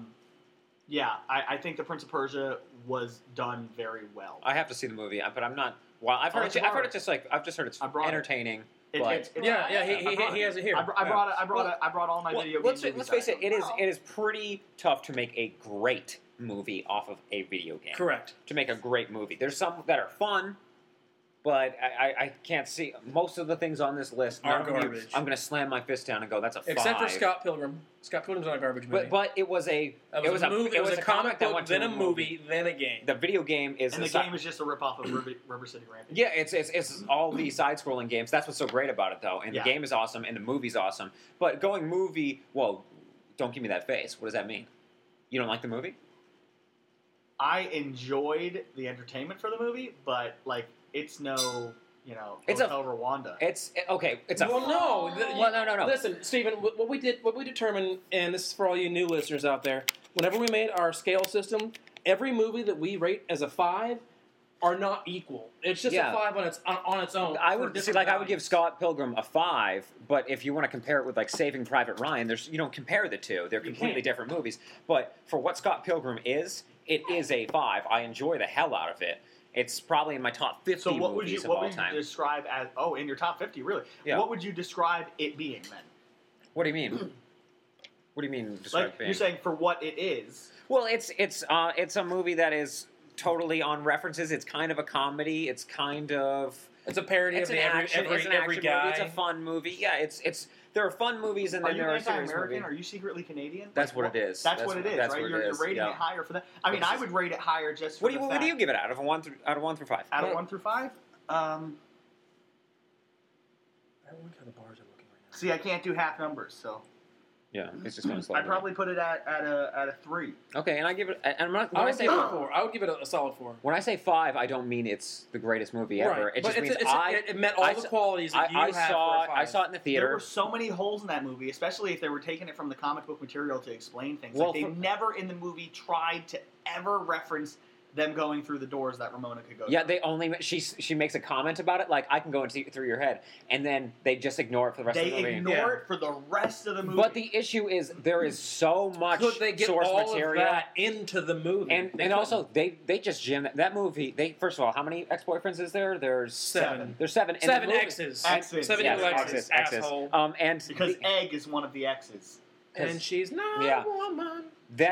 I think the Prince of Persia was done very well. I have to see the movie, but I'm not. Well, I've heard it's I brought it. entertaining. It- but it's- Yeah, I brought he has it here. I brought all my video let's games. face it. It is pretty tough to make a great movie off of a video game. Correct. To make a great movie, there's some that are fun, but I can't see most of the things on this list. Are none of them garbage. I'm going to slam my fist down and go, "That's a 5." Except for Scott Pilgrim. Scott Pilgrim's not a garbage movie. But it was a it was a movie. It was a comic that book, went to then a movie, then a game. The video game is And the game is just a ripoff of River City Rampage. Yeah, it's all these side-scrolling games. That's what's so great about it, though. And Yeah. the game is awesome, and the movie's awesome. But going movie, well, Don't give me that face. What does that mean? You don't like the movie? I enjoyed the entertainment for the movie, but like it's no, It's Hotel Rwanda. It's okay. It's Well, no. no. Listen, Stephen, what we determined, and this is for all you new listeners out there, whenever we made our scale system, every movie that we rate as a 5 are not equal. It's just a 5 on its own. I would give Scott Pilgrim a 5, but if you want to compare it with like Saving Private Ryan, you don't compare the two. They're completely different movies. But for what Scott Pilgrim is, it is a 5. I enjoy the hell out of it. It's probably in my top 50 movies of all time. What would you describe as? Oh, in your top 50, really? Yeah. What would you describe it being then? What do you mean? What do you mean? Describe being? You're saying for what it is. Well, it's a movie that is totally on references. It's kind of a comedy. It's a parody of every guy. Movie. It's a fun movie. Yeah, it's there are fun movies and then there are serious movies. Are you secretly Canadian? That's what it is. That's what it is, right? You're rating it higher for that. I mean, I would rate it higher just for what do you give it out of 1 through 5? Out of 1 through 5? I don't like how the bars are looking right now. See, I can't do half numbers, so. Yeah, it's just going to slow. I'd probably put it at a 3. Okay, and I give it. And when I would give it a 4. I would give it a solid 4. When I say 5, I don't mean it's the greatest movie ever. Right. It just means it met all the qualities that you have for a 5. I saw it in the theater. There were so many holes in that movie, especially if they were taking it from the comic book material to explain things. Well, they never in the movie tried to ever reference them going through the doors that Ramona could go through. Yeah, they only she makes a comment about it, like I can go and see through your head, and then they just ignore it for the rest of the movie. They ignore it for the rest of the movie. But the issue is there is so much Could they get source all material of that into the movie? and also they just jam that movie. First of all, how many ex-boyfriends is there? There's 7. There's 7. And 7 the movie, exes. 7 exes. Asshole. And because Egg is one of the exes. And she's not a woman.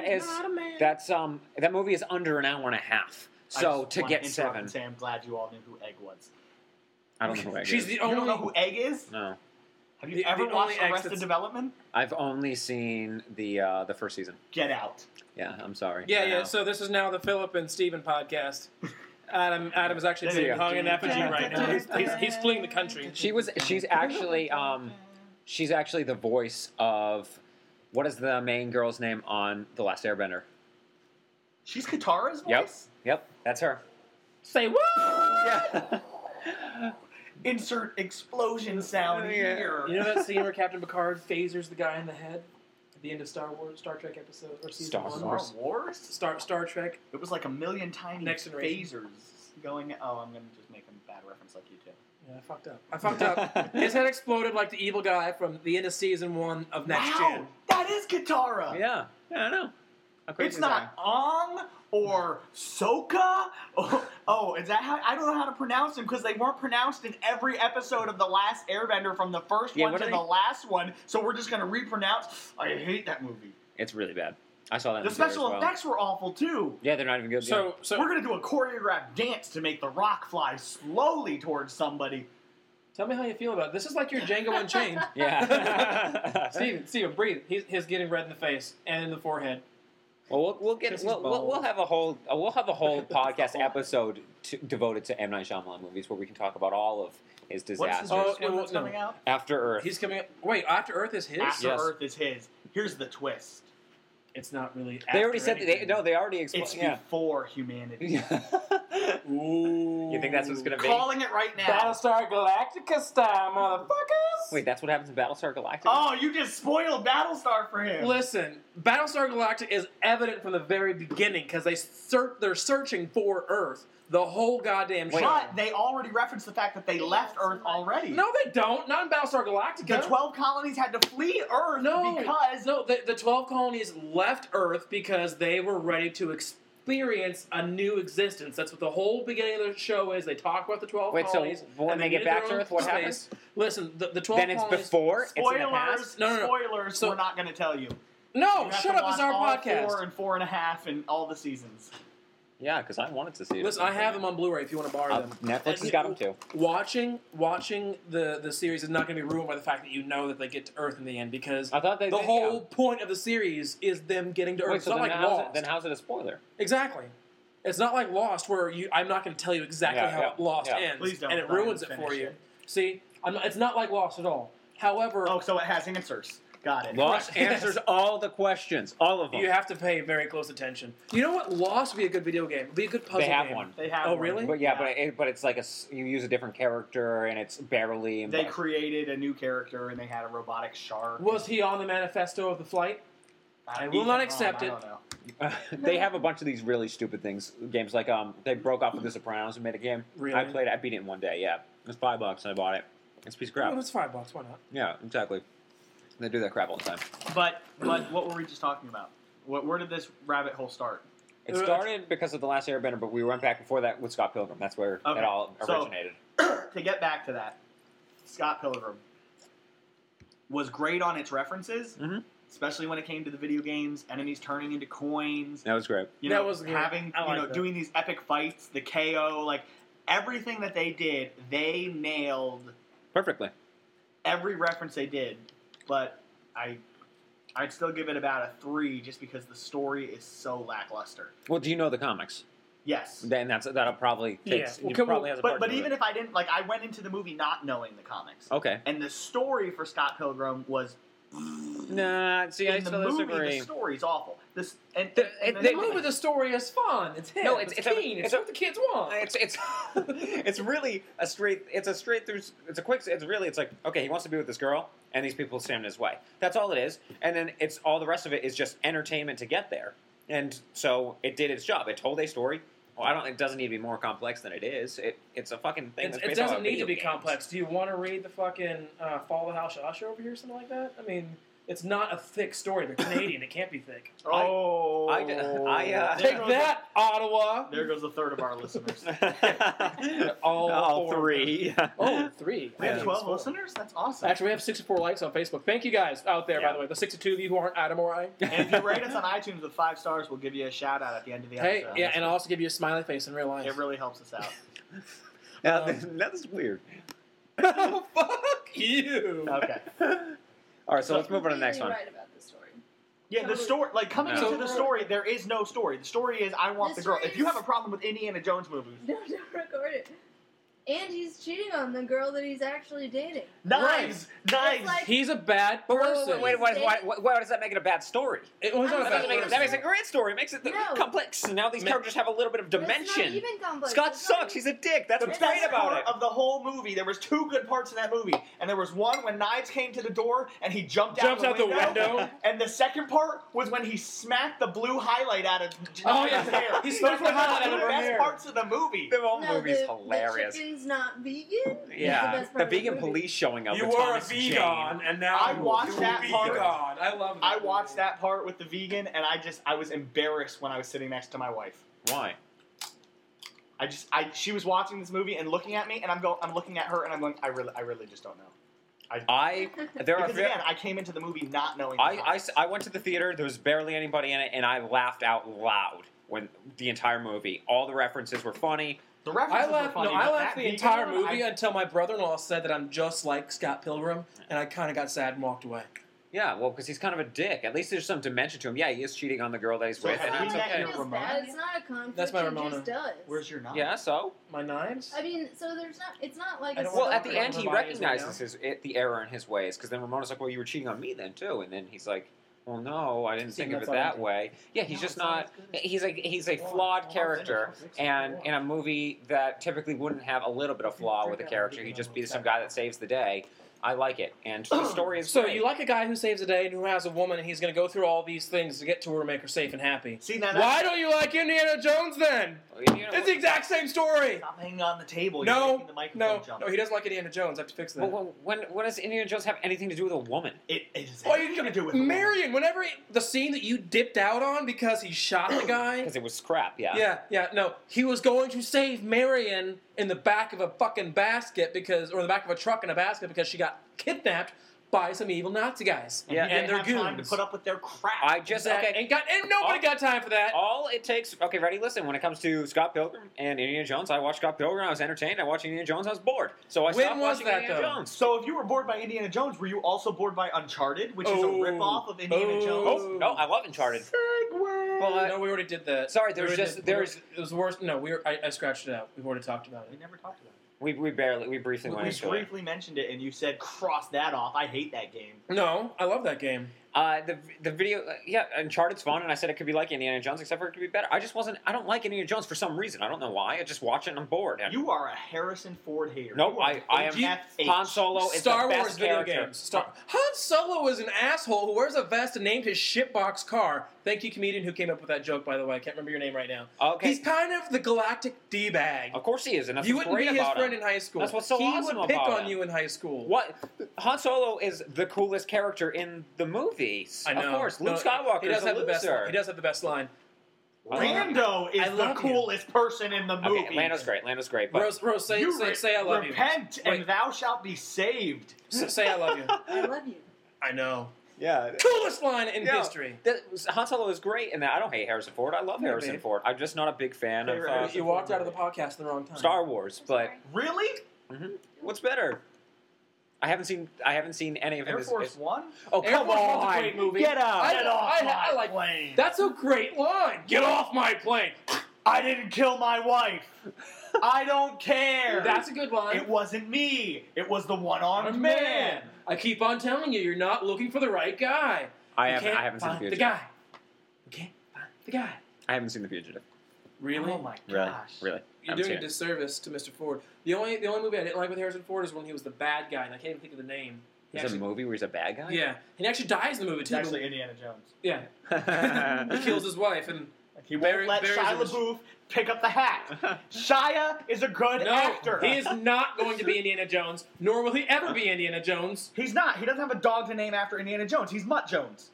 That movie is under an hour and a half. So to get 7, and say I'm glad you all knew who Egg was. I don't know who Egg is. She's the only. You don't know who Egg is? No. Have you ever watched Arrested Development? I've only seen the first season. Get out. Yeah, I'm sorry. Yeah. So this is now the Philip and Steven podcast. Adam is actually being hung in effigy right now. He's fleeing the country. She's actually the voice of, what is the main girl's name on The Last Airbender? She's Katara's voice? Yep, that's her. Say what? Yeah. Insert explosion sound here. You know that scene where Captain Picard phasers the guy in the head at the end of Star Trek episode or season 1? Star Wars? Star Trek. It was like a million tiny Next phasers going. Oh, I'm gonna just make a bad reference like you too. Yeah, I fucked up. His head exploded like the evil guy from the end of season 1 of Next Gen. That is Katara. Yeah, I know. It's not Ong or Sokka. Oh, is that how? I don't know how to pronounce them because they weren't pronounced in every episode of The Last Airbender from the first one to the last one. So we're just going to repronounce. I hate that movie. It's really bad. I saw that. The special effects were awful too. Yeah, they're not even good. So we're going to do a choreographed dance to make the rock fly slowly towards somebody. Tell me how you feel about it. This is like your Django Unchained. Yeah. Steven, breathe. He's getting red in the face and in the forehead. Well, we'll have a whole podcast episode devoted to M. Night Shyamalan movies where we can talk about all of his disasters. What's coming out? After Earth. He's coming. Wait, After Earth is his. After Earth is his. Here's the twist. It's not really. They already said they already explained. It's before humanity. Ooh. You think that's what's going to be? Calling it right now. Battlestar Galactica style, motherfuckers. Wait, that's what happens in Battlestar Galactica? Oh, you just spoiled Battlestar for him. Listen, Battlestar Galactica is evident from the very beginning because they're searching for Earth the whole goddamn show. But they already referenced the fact that they left Earth already. No, they don't. Not in Battlestar Galactica. The 12 colonies had to flee Earth because... No, the 12 colonies left Earth because they were ready to experience a new existence. That's what the whole beginning of the show is. They talk about the 12 colonies. So when they get back to Earth, what happens? Listen, the 12 colonies... Then it's before? Spoilers. It's in the past? No. Spoilers, so, we're not going to tell you. No, shut up, it's our podcast. 4 and 4.5 and all the seasons. Yeah, because I wanted to see it. Listen, I have them on Blu-ray if you want to borrow them. Netflix has got them too. Watching the series is not going to be ruined by the fact that you know that they get to Earth in the end because the whole point of the series is them getting to Earth. It's not like Lost. Then how's it a spoiler? Exactly. It's not like Lost where I'm not going to tell you exactly how Lost ends. Please don't. And it ruins it for you. See, it's not like Lost at all. However... Oh, so it has answers. Got it. Lost answers all the questions. All of them. You have to pay very close attention. You know what? Lost would be a good video game. It would be a good puzzle They have game. one. They have Oh, one. really? But but it's like you use a different character and it's barely. They created a new character and they had a robotic shark. Was he on the manifesto of the flight? I will not accept it. I don't know. They have a bunch of these really stupid games like they broke off with The Sopranos and made a game. Really? I beat it in one day. Yeah, it was $5 and I bought it. It's a piece of crap. Well, it's $5. Why not? Yeah, exactly. They do that crap all the time. But what were we just talking about? Where did this rabbit hole start? It started because of The Last Airbender, but we went back before that with Scott Pilgrim. That's where it all originated. To get back to that, Scott Pilgrim was great on its references, especially when it came to the video games, enemies turning into coins. That was great. You know, That was great. having I like that. doing these epic fights, the KO, like everything that they did, they nailed Perfectly. every reference they did. But I'd still give it about a 3 just because the story is so lackluster. Well, do you know the comics? Yes. Then that'll probably takes. Yeah. It probably has a part But to do even with if I didn't, like, I went into the movie not knowing the comics. it. Okay. And the story for Scott Pilgrim was... Nah, see, I in the still movie, disagree. the story's awful. The movie, the story is fun. It's hip. No, it's it's clean. It's what the kids want. It's really a straight. It's a straight through. It's a quick. It's really. It's like, okay, he wants to be with this girl, and these people stand in his way. That's all it is. And then it's all the rest of it is just entertainment to get there. And so it did its job. It told a story. Well, it doesn't need to be more complex than it is. It's a fucking thing. It doesn't need to be complex. Do you want to read the fucking Fall of the House Usher over here, something like that? I mean, it's not a thick story. They're Canadian. It can't be thick. Take that, Ottawa. There goes a third of our listeners. all three. Oh, 3. We have Yeah. 12 listeners? That's awesome. Actually, we have 64 likes on Facebook. Thank you guys out there, by the way. The 62 of you who aren't Adam or I. And if you rate us on iTunes with 5 stars, we'll give you a shout out at the end of the Hey, episode. yeah, and I'll also give you a smiley face in real life. It really helps us out. That's weird. Oh, fuck you. Okay. All right, so let's move on to the next one. Right about the story. Yeah, the story, like coming No. into the story, there is no story. The story is I want The the girl. story If you is- have a problem with Indiana Jones movies, No, don't record it. And he's cheating on the girl that he's actually dating. knives. It's like- He's a bad But person. why does that make it a bad story? It was not a I'm bad saying person. That makes it a great story. It makes it No. complex. And now these characters have a little bit of That's not dimension. even complex. Scott That's not sucks. He's a dick. That's The what's best great about part it. of the whole movie, there was 2 good parts in that movie, and there was one when Knives came to the door and he jumped out the window, and the second part was when he smacked the blue highlight out of Oh, Knives' yeah. hair. He smacked the highlight out of One of the her best hair. parts of the movie. The whole No, movie's the hilarious. chicken's not vegan. Yeah, That's the best the part of vegan movie. police showing up. You with were a Thomas Jane. vegan, and now I you watched will that be part. gone. I love that. I watched that part with the vegan, and I was embarrassed when I was sitting next to my wife. Why? She was watching this movie and looking at me, and I'm looking at her, and I'm going, I really just don't know. There Because are. again, I came into the movie not knowing. The I comics. went to the theater. There was barely anybody in it, and I laughed out loud when the entire movie. All the references were funny. The references I were funny. I but laughed that the vegan entire one, movie until my brother-in-law said that I'm just like Scott Pilgrim, and I kind of got sad and walked away. Yeah, well, because he's kind of a dick. At least there's some dimension to him. Yeah, he is cheating on the girl that he's So with, have and you that's met okay. your Feels Ramona? bad. It's not a conflict. That's my he Ramona. just does. Where's your knife? Yeah, so. My knives? I mean, so there's not. It's not like I a don't Well, want at story. the end, he Hermione is right recognizes the error in his ways, because then Ramona's like, well, you were cheating on me then, too. And then he's like, well, no, I didn't See, think of it that's all that I do. way. Yeah, he's No, just it's not not. as good. He's a flawed character, and in a movie that typically wouldn't have a little bit of flaw with a character, he'd just be some guy that saves the day. I like it, and the story is So great. you like a guy who saves the day and who has a woman, and he's going to go through all these things to get to her and make her safe and happy. See now. Why don't you like Indiana Jones then? It's the exact same story. Stop hanging on the table. You're No, making the microphone jump. no, he doesn't like Indiana Jones. I have to fix that. Well, when does Indiana Jones have anything to do with a woman? It is. What are you gonna do with Marion? Whenever the scene that you dipped out on because he shot the guy. Because it was scrap, yeah. No, he was going to save Marion in the back of a fucking basket or the back of a truck in a basket because she got kidnapped by some evil Nazi guys. Yeah, and they're their have time to goons. Put up with their crap. I just okay. And nobody got time for that. All it takes. Okay, ready? Listen. When it comes to Scott Pilgrim and Indiana Jones, I watched Scott Pilgrim. I was entertained. I watched Indiana Jones. I was bored. So I When stopped was watching that, Indiana though? Jones. So if you were bored by Indiana Jones, were you also bored by Uncharted, which is a ripoff of Indiana Jones? Oh no, I love Uncharted. Segway. But No, we already did that. Sorry, It was the worst. No, I scratched it out. We've already talked about We it. never talked about it. We briefly went into it. We briefly mentioned it, and you said cross that off. I hate that game. No, I love that game. The video, Uncharted's fun, and I said it could be like Indiana Jones, except for it could be better. I don't like Indiana Jones for some reason. I don't know why. I just watch it and I'm bored. And you are a Harrison Ford hater. No, I am. Han Solo is Star the best Wars video character. games. Han Solo is an asshole who wears a vest and named his shitbox car. Thank you, comedian who came up with that joke, by the way. I can't remember your name right now. Okay. He's kind of the galactic D-bag. Of course he is, and that's You what's wouldn't great be his about friend him. in high school. That's what's so he awesome would pick about on him. you in high school. What? Han Solo is the coolest character in the movies. I know. Of course, Luke Skywalker he does is have a the best. loser. He does have the best line. Lando is I the love you. coolest person in the movie. Okay, Lando's great. But Rose, say I love you. Repent, and Wait. thou shalt be saved. Say I love you. I love you. I know. yeah, Coolest line in history. Han Solo is great, and I don't hate Harrison Ford. I love Harrison babe. Ford. I'm just not a big fan of Favorite Harrison You walked out of the podcast at the wrong time. Star Wars. But Really? what's better? I haven't seen any of him. Air Force One? Oh, Air come Force One's on! a great movie. Get out! Get off I my like plane. That's a great line. Get off my plane. I didn't kill my wife. I don't care. That's a good line. It wasn't me. It was the one-armed man. I keep on telling you, you're not looking for the right guy. I You can't haven't seen find The the Fugitive. guy. You can't find the guy. I haven't seen The Fugitive. Really? Oh my Really, gosh. really. You're Haven't doing a seen it. disservice to Mr. Ford. The only movie I didn't like with Harrison Ford is when he was the bad guy, and I can't even think of the name. He There's a movie where he's a bad guy. Yeah, he actually dies in the movie It's too. actually Indiana Jones. Yeah, he kills his wife, and He won't Barry- let Barry's Shia in the- LaBeouf pick up the hat. Shia is a good no, actor. he is not going to be Indiana Jones, nor will he ever be Indiana Jones. He's not. He doesn't have a dog to name after Indiana Jones. He's Mutt Jones.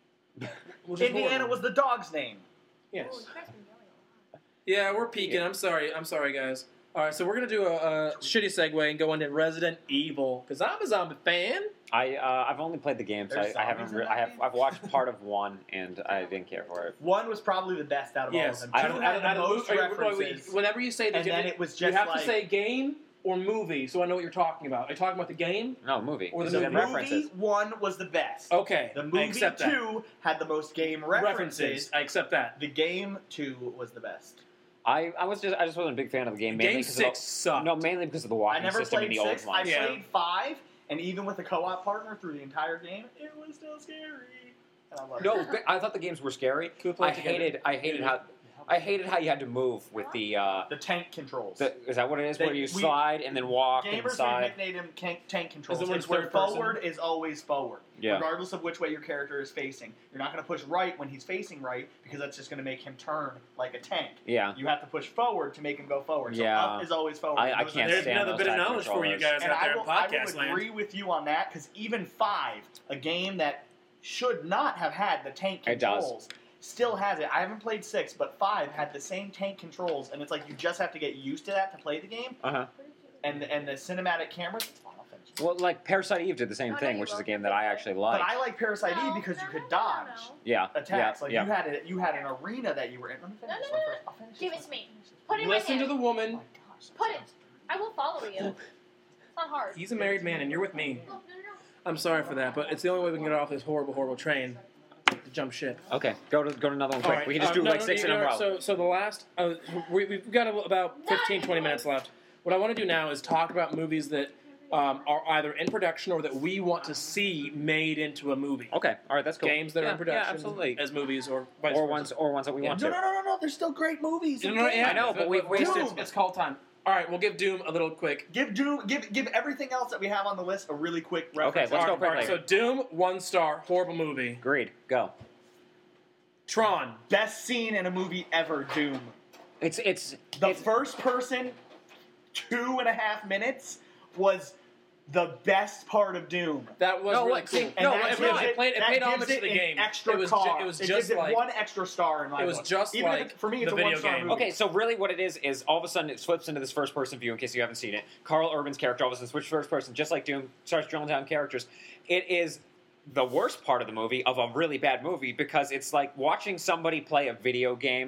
Which is Indiana horrible. was the dog's name. Yes. Oh, you guys been yelling a lot. Yeah, we're peeking. I'm sorry, guys. All right, so we're gonna do a shitty segue and go into Resident Evil because I'm a zombie fan. I've only played the game, so There's I haven't. zombies in that game? I've watched part of one, and I didn't care for it. One was probably the best out of all of Yes, them. I Two don't- had the most references. Whenever you say that, And then it was you just have like- to say game or movie, so I know what you're talking about. Are you talking about the game? No, movie. Or the Because The it movie. had movie references. one was the best. Okay, The I movie accept that. two had the most game references. I accept that. The game two was the best. I just wasn't a big fan of the game. Mainly Game because 6 of sucked. no, mainly because of the I walking never system in played the old 6. I ones. Yeah. played 5, and even with the co-op partner through the entire game, it was still scary. And I loved No, it. I thought the games were scary. Could we play I it together? hated how you had to move with the. The tank controls. Is that what it is? Where you We- slide and then walk Gamers inside? have nicknamed them tank controls. Is it when It's it's where third person? forward is always forward, Yeah. regardless of which way your character is facing. You're not going to push right when he's facing right because that's just going to make him turn like a tank. Yeah. You have to push forward to make him go forward. So Yeah. up is always forward. I Those can't are- There's stand another those bit of type knowledge for you controllers. guys And out there I in will podcast land. agree with you on that because even 5, a game that should not have had the tank It does. controls, still has it. I haven't played 6, but 5 had the same tank controls, and it's like you just have to get used to that to play the game. Uh-huh. And the cinematic cameras. I'll finish. Well, like Parasite Eve did the same No, thing, you which is a won't. game that I actually But like. I like Parasite No, Eve because you no, could no, dodge no. Yeah. attacks. Yeah. Like yeah. you had an arena that you were in. Let me finish No, this no, one no. first. I'll finish Give this it to one. me. Put it in my Listen to hand. the Oh woman. my gosh, that Put it. sounds I will follow you. It's not hard. He's a married man, and you're with me. No. I'm sorry for that, but it's the only way we can get off this horrible, horrible train. To jump ship. Okay, go to another one quick. All right, We can just do no, like no, 6 in you a know, row. So the last, we've got about 15, 20 minutes left. What I want to do now is talk about movies that are either in production or that we want to see made into a movie. Okay, all right, that's cool. Games that are Yeah, in production yeah, absolutely. as movies or vice Or versa. ones that we want No, to. no. There's still great movies. and No, games. yeah, I know, but we've wasted- Doom. It's called time. All right, we'll give Doom a little quick. Give Doom. Give everything else that we have on the list a really quick reference. Okay, let's go All right, quickly. so Doom, 1 star, horrible movie. Agreed. Go. Tron. Best scene in a movie ever. Doom. It's The first person 2.5 minutes was the best part of Doom. That was No, really like, cool. see, And no, that it, gives it played that gives homage to the an game. Extra it was car. it was It just gives it like 1 extra star in my it was book. just Even if like for me, it's the a video 1-star game. movie. Okay, so really what it is all of a sudden it flips into this first-person view, in case you haven't seen it. Carl Urban's character all of a sudden switches first-person, just like Doom, starts drilling down characters. It is the worst part of the movie, of a really bad movie, because it's like watching somebody play a video game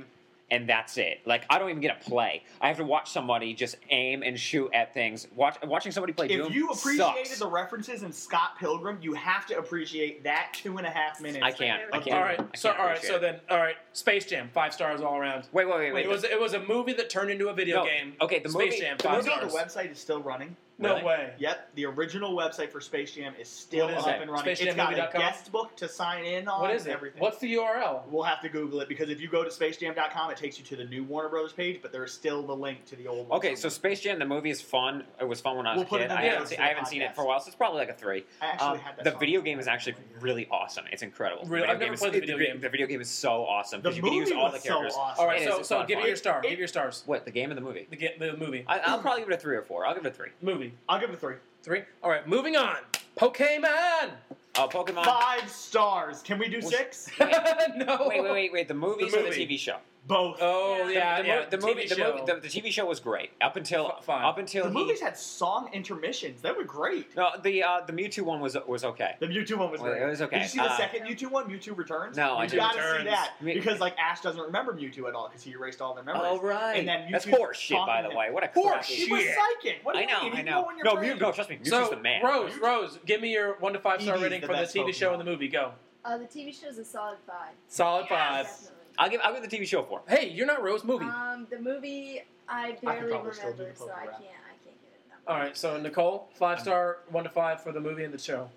and that's it. Like, I don't even get to play. I have to watch somebody just aim and shoot at things. Watching somebody play Doom If you appreciated sucks. the references in Scott Pilgrim, you have to appreciate that 2.5 minutes. I can't. All right. So appreciate then Space Jam, 5 stars all around. Wait. It was a movie that turned into a video game. Okay, the Space movie. Jam, The 5 movie on stars. the website is still running. No Really? way. Yep, the original website for Space Jam is still What is up it? and running. It's got a SpaceJamMovie.com? guest book to sign in on. What is it? Everything. What's the URL? We'll have to Google it because if you go to spacejam.com, it takes you to the new Warner Brothers page, but there is still the link to the old one. Okay, so Space Jam, the movie is fun. It was fun when I was We'll put a it kid. in the I haven't, notes seen, for I the haven't seen it podcast. for a while, so it's probably like a 3. I actually had that The song video on game is my actually radio. really awesome. It's incredible. Really? I've never played the video game. The video game is so awesome The because you can use movie all the was so characters. awesome. All right, It is so fun. give it your star. It- Give your stars. What, the game or the movie? The movie. I'll probably give it a 3 or 4. I'll give it a 3. Movie. I'll give it a 3. 3. All right, moving on. Pokemon. Oh, Pokemon. 5 stars. Can we do 6? No. Wait. The movies or the movie. TV show? Both. Oh yeah, The movie, TV show. the TV show was great up until Fine. The movies had song intermissions. They were great. No, the Mewtwo one was okay. The Mewtwo one was great. It was okay. Did you see the second Mewtwo one, Mewtwo Returns? No, I You didn't. gotta see Returns. that Me- because like Ash doesn't remember Mewtwo at all because he erased all their memories. Oh right, And then that's Mewtwo's horse shit, by the talking way. What a Horse. crappy- He was Shit. psychic. What do I you know, mean? I You know. when you're No, brave. no, trust me, Mewtwo's So the man. Rose, give me your 1 to 5 star Eevee's rating the for the best TV show Pokemon. and the movie. Go. The TV show's a solid 5. Solid 5. Definitely. I'll give the TV show a 4. Hey, you're not Rose. Movie. The movie I could barely probably still do remember, the so Poke I Rap. can't give it a number. All right, so Nicole, 5 star, 1 to 5 for the movie and the show.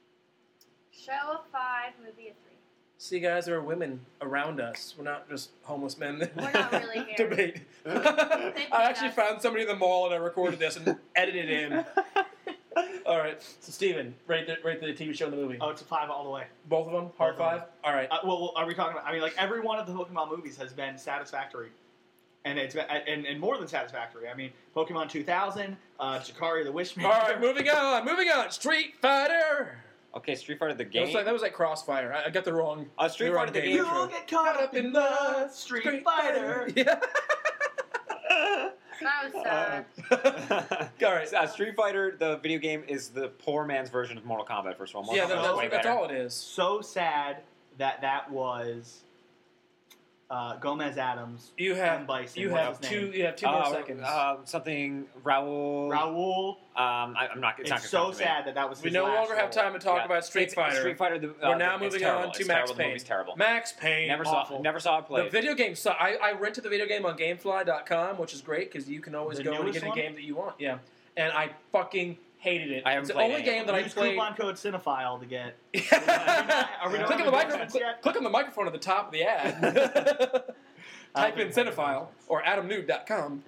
Show a 5, movie a 3. See, guys, there are women around us. We're not just homeless men. We're not really here. Debate. Thank I actually you, guys. found somebody in the mall and I recorded this and edited it in. All right, so Steven, rate the TV show and the movie. Oh, it's a 5 all the way. Both of them, hard Both of 5. All right. Well, are we talking about? I mean, like every one of the Pokemon movies has been satisfactory, and it's been, and more than satisfactory. I mean, Pokemon 2000, Jakari the Wishmaker. All right, moving on. Street Fighter. Okay, Street Fighter the That game. was like Crossfire. I got the wrong. Street the wrong Fighter the game. You intro. get caught up in the Street Fighter. Yeah. That was sad. All right. Street Fighter, the video game, is the poor man's version of Mortal Kombat. First of all, Mortal Yeah, Kombat is way that's better. all it is. So sad that was Gomez Adams. You have and Bison. you What's have his two. name? You have 2 more seconds. Something Raul. Raul. I'm not. It's not It's gonna so come to me. sad that was. We his no last longer have role. time to talk Yeah. about Street Fighter. Street Fighter. We're now it's moving terrible. on to It's Max terrible. The Payne. movie's terrible. Max Payne. Never awful. saw it played. The video game. So I rented the video game on GameFly.com, which is great because you can always The go and newest get a one? game that you want. Yeah, and I fucking hated it. I haven't it's the played only any game of that I Use played. coupon code Cinephile to get. Are we click not on the doing microphone. this yet? Click on the microphone at the top of the ad. Type in Cinephile or AdamNoob.com.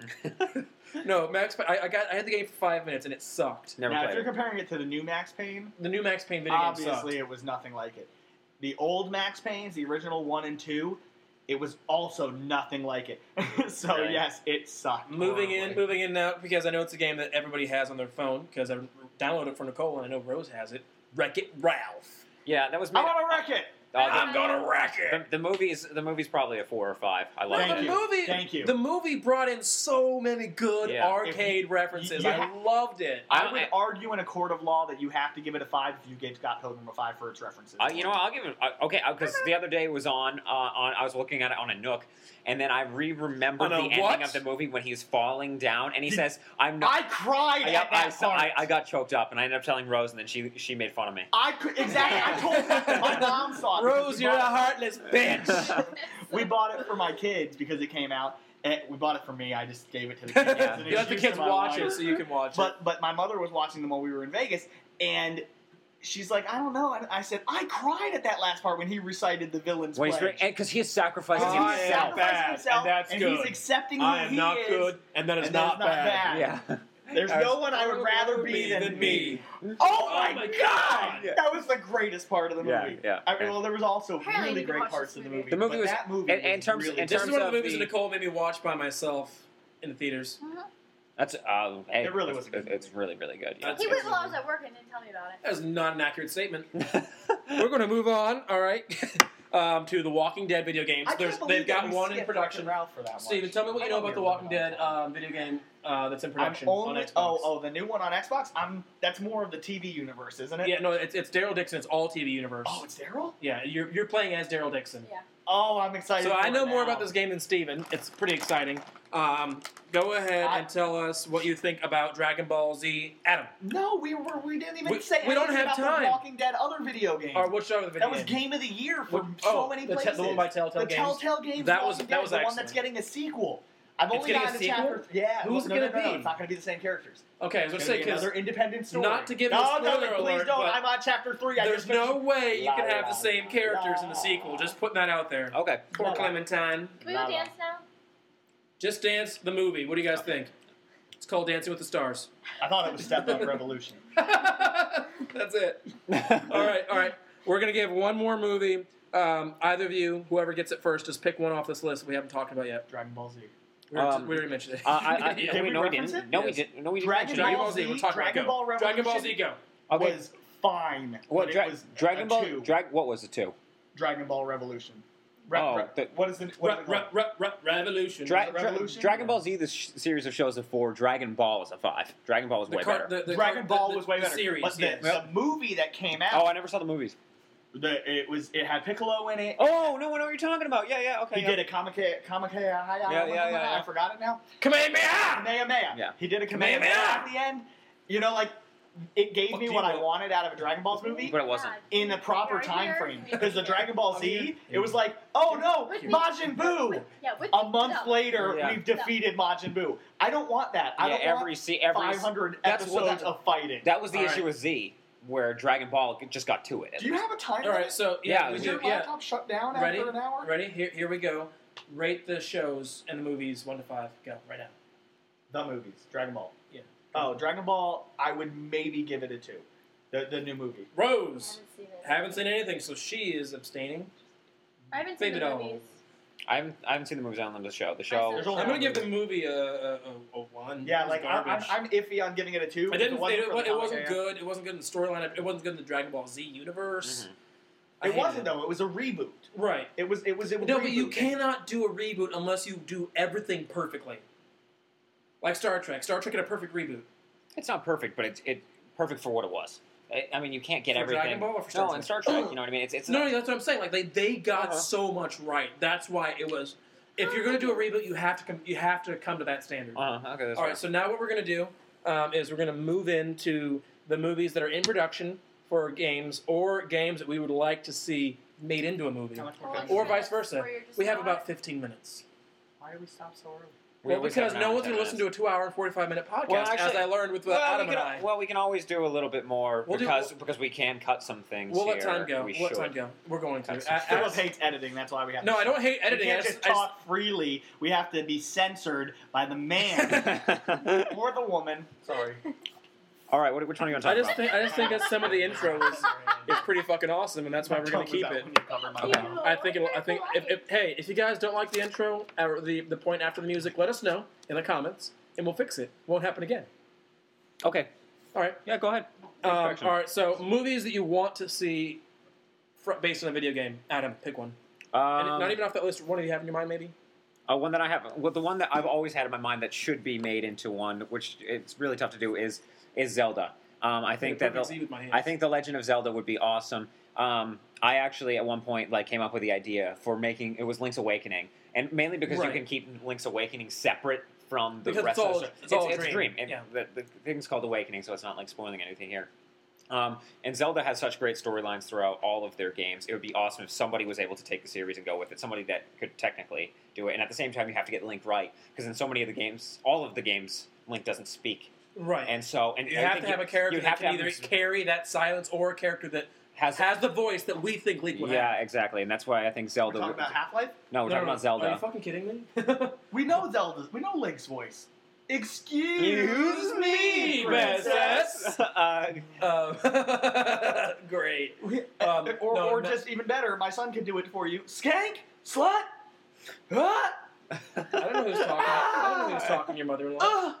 No, Max Payne. I had the game for 5 minutes and it sucked. Never Now, if played you're it. comparing it to the new Max Payne, The new Max Payne video game sucked. obviously it was nothing like it. The old Max Paynes, the original 1 and 2, it was also nothing like it. So Really? yes, it sucked. Moving horribly. in now because I know it's a game that everybody has on their phone because I downloaded it for Nicole and I know Rose has it. Wreck-It Ralph. Yeah, that was. I Made, want to wreck it. I'm gonna wreck it. The movie's probably a 4 or 5. I love Thank it. the you. movie, Thank you. The movie brought in so many good Yeah. arcade references. you I ha- loved it. I would argue in a court of law that you have to give it a 5 if you gave Scott Pilgrim a 5 for its references. You know what, I'll give it. Okay, because the other day it was on. I was looking at it on a Nook, and then I remembered On the a ending what? of the movie when he's falling down, and he says, "I'm not." I cried Yep, at that part. I got choked up, and I ended up telling Rose, and then she made fun of me. Exactly. I told her. My mom saw it. because Rose, we you're a bought it- heartless bitch. We bought it for my kids because it came out. And we bought it for me. I just gave it to the kids. Yeah. as an You let the excuse kids to my watch wife. it so you can watch it. But my mother was watching them while we were in Vegas, and she's like, I don't know. I said, I cried at that last part when he recited the villain's pledge. Because he is sacrificing I He's am himself. sacrificing bad, himself, and that's and good. he's accepting who I am he not is. good, and that is and that not is not bad. Yeah. There's no one I would rather be than me. Oh my god! Yeah. That was the greatest part of the movie. Yeah. I mean, well, there was also Apparently really you can great watch parts this of the movie. movie. The movie but was- that movie in was terms- really in This is terms one of the of movies the- that Nicole made me watch by myself in the theaters. That's hey, It really was a good It's really really good. Yeah. He went while I was at work and didn't tell me about it. That is not an accurate statement. We're going to move on. All right. to the Walking Dead video games. I can't believe They've got that we one in skipped production. Wreck-It Ralph for that one. Steven, tell me what you know about the Walking Dead video game that's in production on Xbox. The new one on Xbox. That's more of the TV universe, isn't it? Yeah, no, it's Daryl Dixon. It's all TV universe. Oh, it's Daryl. Yeah, you're playing as Daryl Dixon. Yeah. Oh, I'm excited. So I know more now. about this game than Steven. It's pretty exciting. Go ahead and tell us what you think about Dragon Ball Z. Adam. No, we didn't even say we don't anything have about time. the Walking Dead other video games. Or which other video That was game? Game of the Year for What- so many places. The one by Telltale the Games. Telltale Games. That was Walking that Dead, was the one excellent. that's getting a sequel. I've It's only getting gotten a to sequel? chapter. Yeah. Who's no, it gonna no, be? It's not going to be the same characters. Okay, I was It's going to gonna be say, another independent story. not to give you a spoiler please alert, don't. but I'm on chapter 3. I there's just no finished- way you can La, have the la, same characters in the la. sequel. Just putting that out there. Okay. Poor La, la. Clementine. Can we go dance now? Just Dance, the movie. What do you guys think? It's called Dancing with the Stars. I thought it was Step Up Revolution. That's it. All right. We're going to give one more movie. Either of you, whoever gets it first, just pick one off this list that we haven't talked about yet. Dragon Ball Z. We already mentioned it. Yeah. Did we No, we reference didn't. it? No, we Yes. didn't. No, we didn't. Dragon mention Dragon it. Ball Z, we're talking Dragon about Ball go. Dragon Ball Z, Revolution go. Okay. was fine. What? but it was Dragon a Ball. 2. What was the 2? Dragon Ball Revolution. What is the Revolution. Revolution? Ball Z, the series of shows of 4. Dragon Ball was a 5. Dragon Ball was way better. Dragon Ball was way better. Series, but yes. the movie that came out, Oh, I never saw the movies. it had Piccolo in it. Oh, no, I know what you're talking about. Yeah, okay. He did a Kamehameha. Yeah. I forgot it now. Kamehameha! Kamehameha. Yeah. He did a Kamehameha. Kamehameha at the end. You know, like, it gave me Fuck what you, I bro. wanted out of a Dragon Balls movie. But it wasn't. In a proper Right time here. frame. Because the Dragon Ball I'm here. Z, it was like, oh no, With me. Majin Buu! Yeah, with A month no. later, Yeah. we've defeated Majin Buu. I don't want that. I don't want 500 that's what episodes of fighting. That was the All issue right. with Z, where Dragon Ball just got to it. Do you have a time All right, limit? so Yeah, we Is do. your Yeah. laptop shut down Ready? after an hour? Ready? Here we go. Rate the shows and the movies 1 to 5. Go right now. The movies. Dragon Ball. Yeah. Oh, Dragon Ball, I would maybe give it a 2. The new movie. Rose. Haven't seen it. Haven't seen anything, so she is abstaining. I haven't seen Baby the doll. movies. I haven't seen the movies on the show. The I show. There's I'm only gonna one give the movie. movie a 1. Yeah, It was like garbage. I'm iffy on giving it a 2. I didn't. It wasn't, for the It wasn't Kamehameha. good. It wasn't good in the storyline. It wasn't good in the Dragon Ball Z universe. I It hated wasn't though. It was a reboot. Right. It was. No, reboot. but you cannot do a reboot unless you do everything perfectly. Like Star Trek. Star Trek had a perfect reboot. It's not perfect, but it's perfect for what it was. I mean, you can't get For everything. Dragon Ball or for Star no, Trek? in Star Trek, you know what I mean. It's No, that's what I'm saying. Like they got Uh-huh. so much right. That's why it was. If you're going to do a reboot, you have to come to that standard. Okay, that's All right. So now what we're going to do is we're going to move into the movies that are in production for games or games that we would like to see made into a movie, How much more Well, time? or minutes vice versa. where you're just We have not- about 15 minutes. Why do we stop so early? We Well, always because have an no hour one's and going to 10 listen to a 2-hour and 45-minute podcast, Well, as actually- I learned with Adam and I. we can always do a little bit more We'll do- because we can cut some things. We'll let here. time go. We We'll let should. time go. We're going to. That's- Philip hates editing. That's why we have. No, to I don't hate We editing. I can't just, just talk freely. We have to be censored by the man or the woman. Sorry. All right, which one are you going to talk about? I just think that some of the intro is pretty fucking awesome, and that's why we're going to keep it. I think if you guys don't like the intro or the point after the music, let us know in the comments, and we'll fix it. Won't happen again. Okay. All right. Yeah, go ahead. All right. So movies that you want to see based on a video game. Adam, pick one. And not even off that list. One do you have in your mind, maybe? One that I have. Well, the one that I've always had in my mind that should be made into one, which it's really tough to do, is Zelda. I think that the Legend of Zelda would be awesome. I actually at one point came up with the idea for making it was Link's Awakening, and mainly because you can keep Link's Awakening separate from the rest of the story. It's a dream. And the thing's called Awakening, so it's not like spoiling anything here. And Zelda has such great storylines throughout all of their games. It would be awesome if somebody was able to take the series and go with it. Somebody that could technically do it, and at the same time, you have to get Link right because in so many of the games, all of the games, Link doesn't speak. Right. And so, and you have to have a character that can either carry that silence or a character that has the voice that we think Link would have. Yeah, exactly, and that's why I think Zelda. We're talking about Half-Life? No, we're talking about Zelda. Are you fucking kidding me? We know Zelda's. We know Link's voice. Excuse me, princess. Great. Or just even better, my son can do it for you. Skank, slut, I don't know who's talking. I don't know who's talking. Your mother-in-law.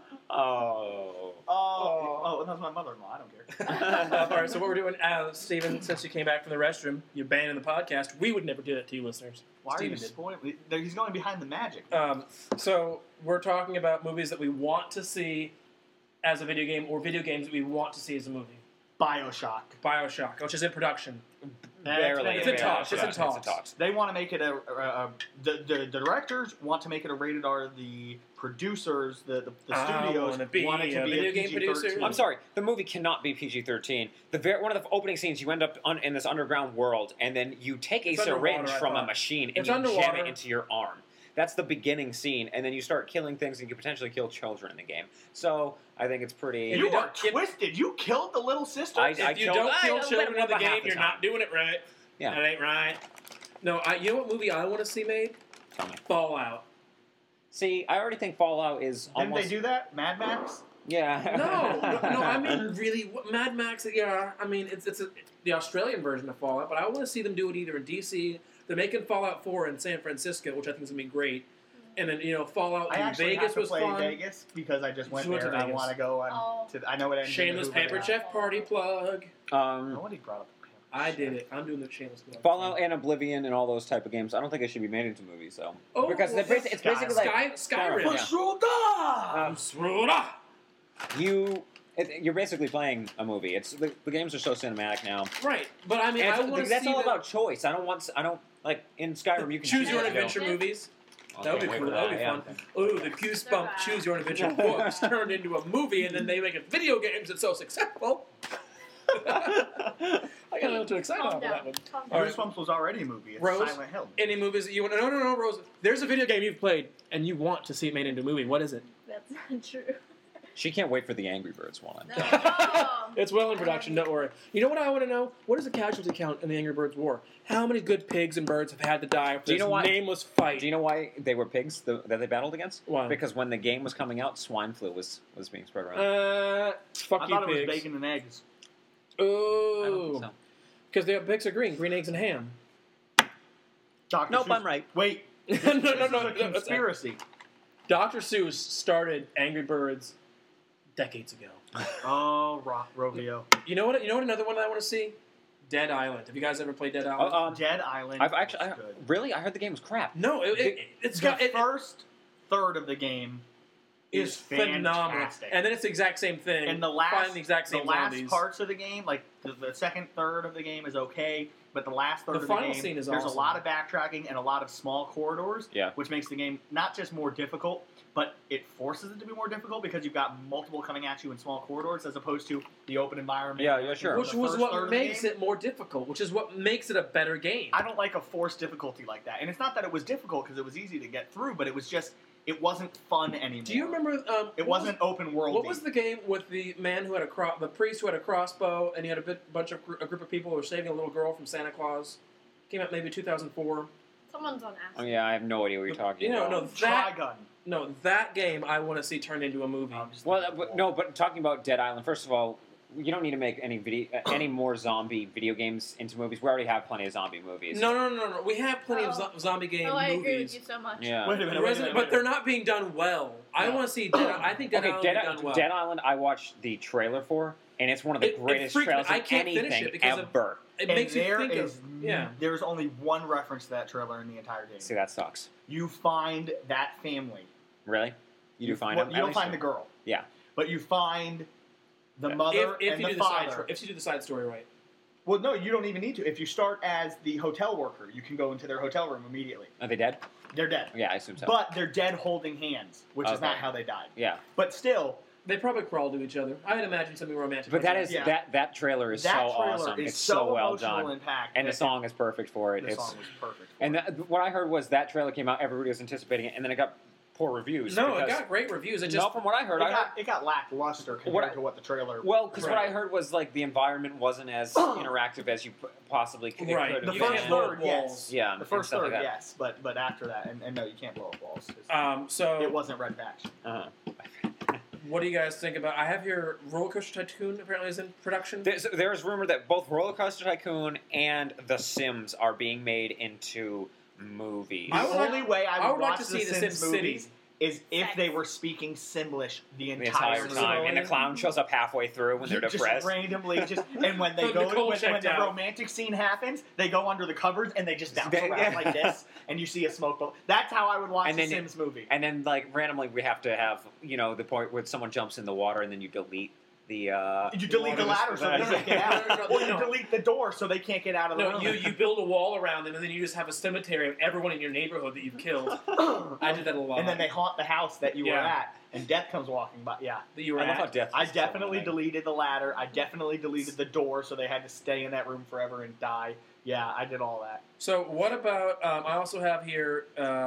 Oh, that was my mother-in-law. I don't care. All right, so what we're doing, Steven, since you came back from the restroom, you abandoned the podcast. We would never do that to you, listeners. Why are you Steven did. spoiling? He's going behind the magic. So we're talking about movies that we want to see as a video game, or video games that we want to see as a movie. BioShock, which is in production. Barely. It's in talks. It's in talks. They want to make it the directors want to make it a rated R. The producers, the studios want it to be a video game producer. PG-13. I'm sorry, the movie cannot be PG-13. One of the opening scenes, you end up in this underground world, and then you take a syringe from a machine and you jam it into your arm. That's the beginning scene, and then you start killing things, and you can potentially kill children in the game. So I think it's pretty. You are twisted. You killed the little sister. If you don't kill children in the game, you're not doing it right. Yeah, that ain't right. No, you know what movie I want to see made? Tell me. Fallout. See, I already think Fallout is Didn't almost. they do that? Mad Max. Yeah. No. I mean, really, Mad Max. Yeah, I mean, it's the Australian version of Fallout, but I want to see them do it either in DC. They're making Fallout 4 in San Francisco, which I think is gonna be great. And then Fallout in Vegas was fun. Vegas because I just went Went there. to I Vegas. want to go. I know what ended. Shameless Paper Chef party plug. Nobody brought up. I did it. I'm doing the shameless plug. Fallout and Oblivion and all those type of games. I don't think they should be made into movies, though. Oh, because it's basically like Skyrim. You're basically playing a movie. The games are so cinematic now. Right, but I mean, that's all about choice. I don't like in Skyrim. You can choose your own adventure movies. That would be cool. That would be fun. Oh, the Goosebump Choose Your Own Adventure books turned into a movie, and then they make it video games. It's so successful. I got a little too excited about that one. Goosebumps was already a movie. It's Rose, Silent Hill. Any movies that you want? No, Rose. There's a video game you've played, and you want to see it made into a movie. What is it? That's not true. She can't wait for the Angry Birds one. No. It's well in production. Don't worry. You know what I want to know? What is the casualty count in the Angry Birds War? How many good pigs and birds have had to die for this nameless fight? Do you know why they were pigs that they battled against? Why? Because when the game was coming out, swine flu was being spread around. Fuck I you, thought pigs. it was bacon and eggs. Oh. I don't think so. Because the pigs are green eggs and ham. Dr. Nope, Seuss. I'm right. Wait. no. It's a conspiracy. Dr. Seuss started Angry Birds decades ago. Oh, Rovio. You know what? Another one that I want to see? Dead Island. Have you guys ever played Dead Island? Dead Island. I've actually was good. really I heard the game was crap. No, it's the first third of the game is phenomenal, fantastic. and then it's the exact same thing. And the last parts of the game, like the second third of the game, is okay, but the last third of the final game, scene is there's awesome. a lot of backtracking and a lot of small corridors, which makes the game not just more difficult, but it forces it to be more difficult because you've got multiple coming at you in small corridors as opposed to the open environment. Yeah, sure. Which was what makes it more difficult, which is what makes it a better game. I don't like a forced difficulty like that. And it's not that it was difficult because it was easy to get through, but it was just, it wasn't fun anymore. Do you remember? It wasn't open world. What was the game with the man who had the priest who had a crossbow, and he had a group of people who were saving a little girl from Santa Claus? Came out maybe 2004. Someone's on acid. Oh yeah, I have no idea what you're talking about. That game I want to see turned into a movie. But talking about Dead Island, first of all, you don't need to make any more zombie video games into movies. We already have plenty of zombie movies. No. We have plenty of zombie game movies. I agree with you so much. Yeah. Wait a minute. But they're not being done well. I want to see I think Dead Island done well. Dead Island, I watched the trailer for, and it's one of the greatest trailers of anything ever. It makes you think of... Yeah. There's only one reference to that trailer in the entire game. See, that sucks. You find that family. Really? You do find them? You don't find the girl. Yeah. But you find the mother and the father. If you do the side story right. Well, no, you don't even need to. If you start as the hotel worker, you can go into their hotel room immediately. Are they dead? They're dead. Yeah, I assume so. But they're dead holding hands, which is not how they died. Yeah. But still... They probably crawl to each other. I'd imagine something romantic. But that trailer is so awesome. It's so well done. And the song is perfect for it. The song was perfect for it. And what I heard was that trailer came out, everybody was anticipating it, and then it got poor reviews. No, it got great reviews. From what I heard, it got lackluster compared to what the trailer. Well, because what I heard was like the environment wasn't as interactive as you possibly could. Right. The first third, yes. Yeah. The first third, yes. But after that, and no, you can't blow up walls. So it wasn't Red Faction. What do you guys think about? I have your Roller Coaster Tycoon apparently is in production. There's rumor that both Roller Coaster Tycoon and The Sims are being made into movies. The only way I would would like watch to see the The Sims Sims City. movies is if they were speaking Simlish the the entire entire time, and the time. clown shows up halfway through when they're Just depressed. randomly, and when they When go, Nicole when checked the out. romantic scene happens, they go under the covers and they just bounce They- around yeah. like this, and you see a smoke bubble. That's how I would watch And the then Sims movie. And then, like, randomly, we have to have, the point where someone jumps in the water, and then you delete the. You delete the ladder so they can't get out, or you No. delete the door so they can't get out of the No, room. you build a wall around them, and then you just have a cemetery of everyone in your neighborhood that you've killed. I did that a lot. And then they haunt the house that you were Yeah. at, and Death comes walking by. Yeah. that you were I love how at. death. I is so definitely annoying. deleted the ladder. I definitely deleted the door, so they had to stay in that room forever and die. Yeah, I did all that. So what about? I also have here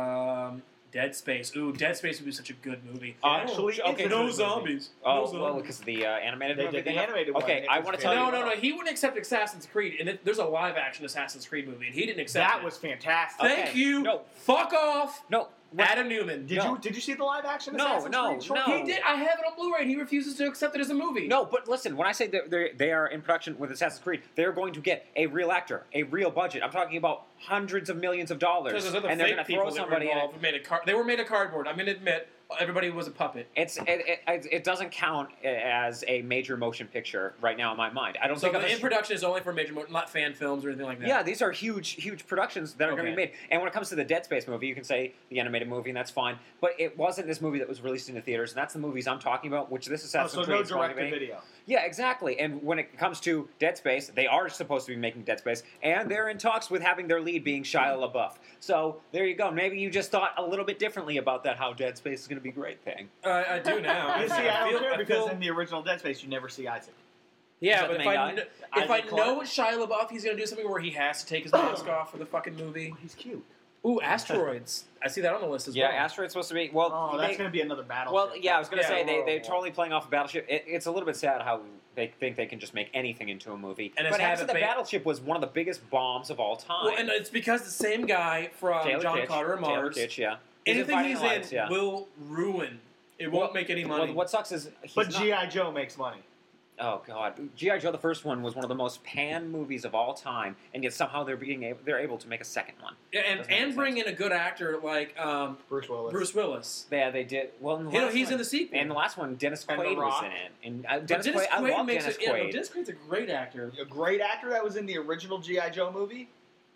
Dead Space. Ooh, Dead Space would be such a good movie. Actually, okay, it's a no good movie. zombies. Oh, no well, zombies. because of the animated They movie. did the have? animated one. Okay, and it I was want to tell No, you. no, no. He wouldn't accept Assassin's Creed, and there's a live action Assassin's Creed movie, and he didn't accept That it. was fantastic. Thank Okay, you. no. Fuck off, No. Adam Newman. Did you see the live action? No, Assassin's no, Creed short? no. He did. I have it on Blu-ray, and he refuses to accept it as a movie. No, but listen, when I say that they are in production with Assassin's Creed, they're going to get a real actor, a real budget. I'm talking about hundreds of millions of dollars, Because there's other and they're fake going to people throw that were somebody in it. involved who made they were made of cardboard. I'm going to admit, everybody was a puppet. It doesn't count as a major motion picture right now in my mind. I don't So think the of in production is only for major, not fan films or anything like that. Yeah, these are huge productions that are going to be Okay. made. And when it comes to the Dead Space movie, you can say the animated movie, and that's fine. But it wasn't this movie that was released in the theaters, and that's the movies I'm talking about, which this Oh, Assassin's so Creed no is going to direct to be. video. Yeah, exactly. And when it comes to Dead Space, they are supposed to be making Dead Space, and they're in talks with having their lead being Shia LaBeouf. So there you go. Maybe you just thought a little bit differently about that, how Dead Space is going to be a great thing. I do now. You see, I don't care because feel- in the original Dead Space, you never see Isaac. yeah, that but the if main I guy? if I Isaac know Clarke? it's Shia LaBeouf, he's going to do something where he has to take his mask off for the fucking movie. He's cute. Ooh, Asteroids. I see that on the list as Yeah, well. Asteroid's supposed to be... Well, Oh, that's going to be another battle. Well, yeah, I was going to Yeah, say they're horrible. totally playing off a Battleship. It's a little bit sad how they think they can just make anything into a movie. And But it's have actually, it the ba- Battleship was one of the biggest bombs of all time. Well, and it's because the same guy from Taylor John Kitsch, Carter and Taylor Mars, Kitsch, yeah. anything Fighting he's Alliance, in yeah. will ruin. It won't make any money. Well, what sucks is But he's not- G.I. Joe makes money. Oh god, G.I. Joe the first one was one of the most panned movies of all time, and yet somehow they're able to make a second one. Yeah, Doesn't make and bring sense. in a good actor like Bruce Willis. Bruce Willis. Yeah, they did. Well, in the You know, last he's one, in the sequel. and the last one, Dennis And The Quaid was Rock. in it. And But Dennis Quaid, I love makes Dennis it. Yeah, no, Quaid. Dennis Quaid's a great actor. A great actor that was in the original G.I. Joe movie?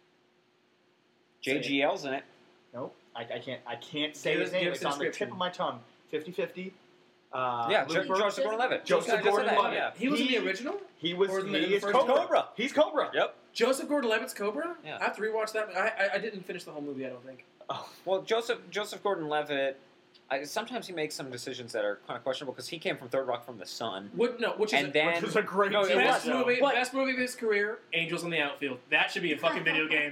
JGL's in it. Nope. I can't say Give his us- name. give us It's the on the tip description. of my tongue. 50-50. Yeah, Looper. Joseph Gordon-Levitt. Joseph I just said that, Gordon-Levitt. yeah. He was in He- the original. He was. Or in the He is first Cobra. Cobra. He's Cobra. Yep. Joseph Gordon-Levitt's Cobra. Yeah. I have to rewatch that. I didn't finish the whole movie. I don't think. Oh, Well, Joseph Gordon-Levitt. Sometimes he makes some decisions that are kind of questionable because he came from Third Rock from the Sun, Which is and then which is a great No, it G.I. best was, Joe. movie. But- Best movie of his career. Angels in the Outfield. That should be a fucking video game.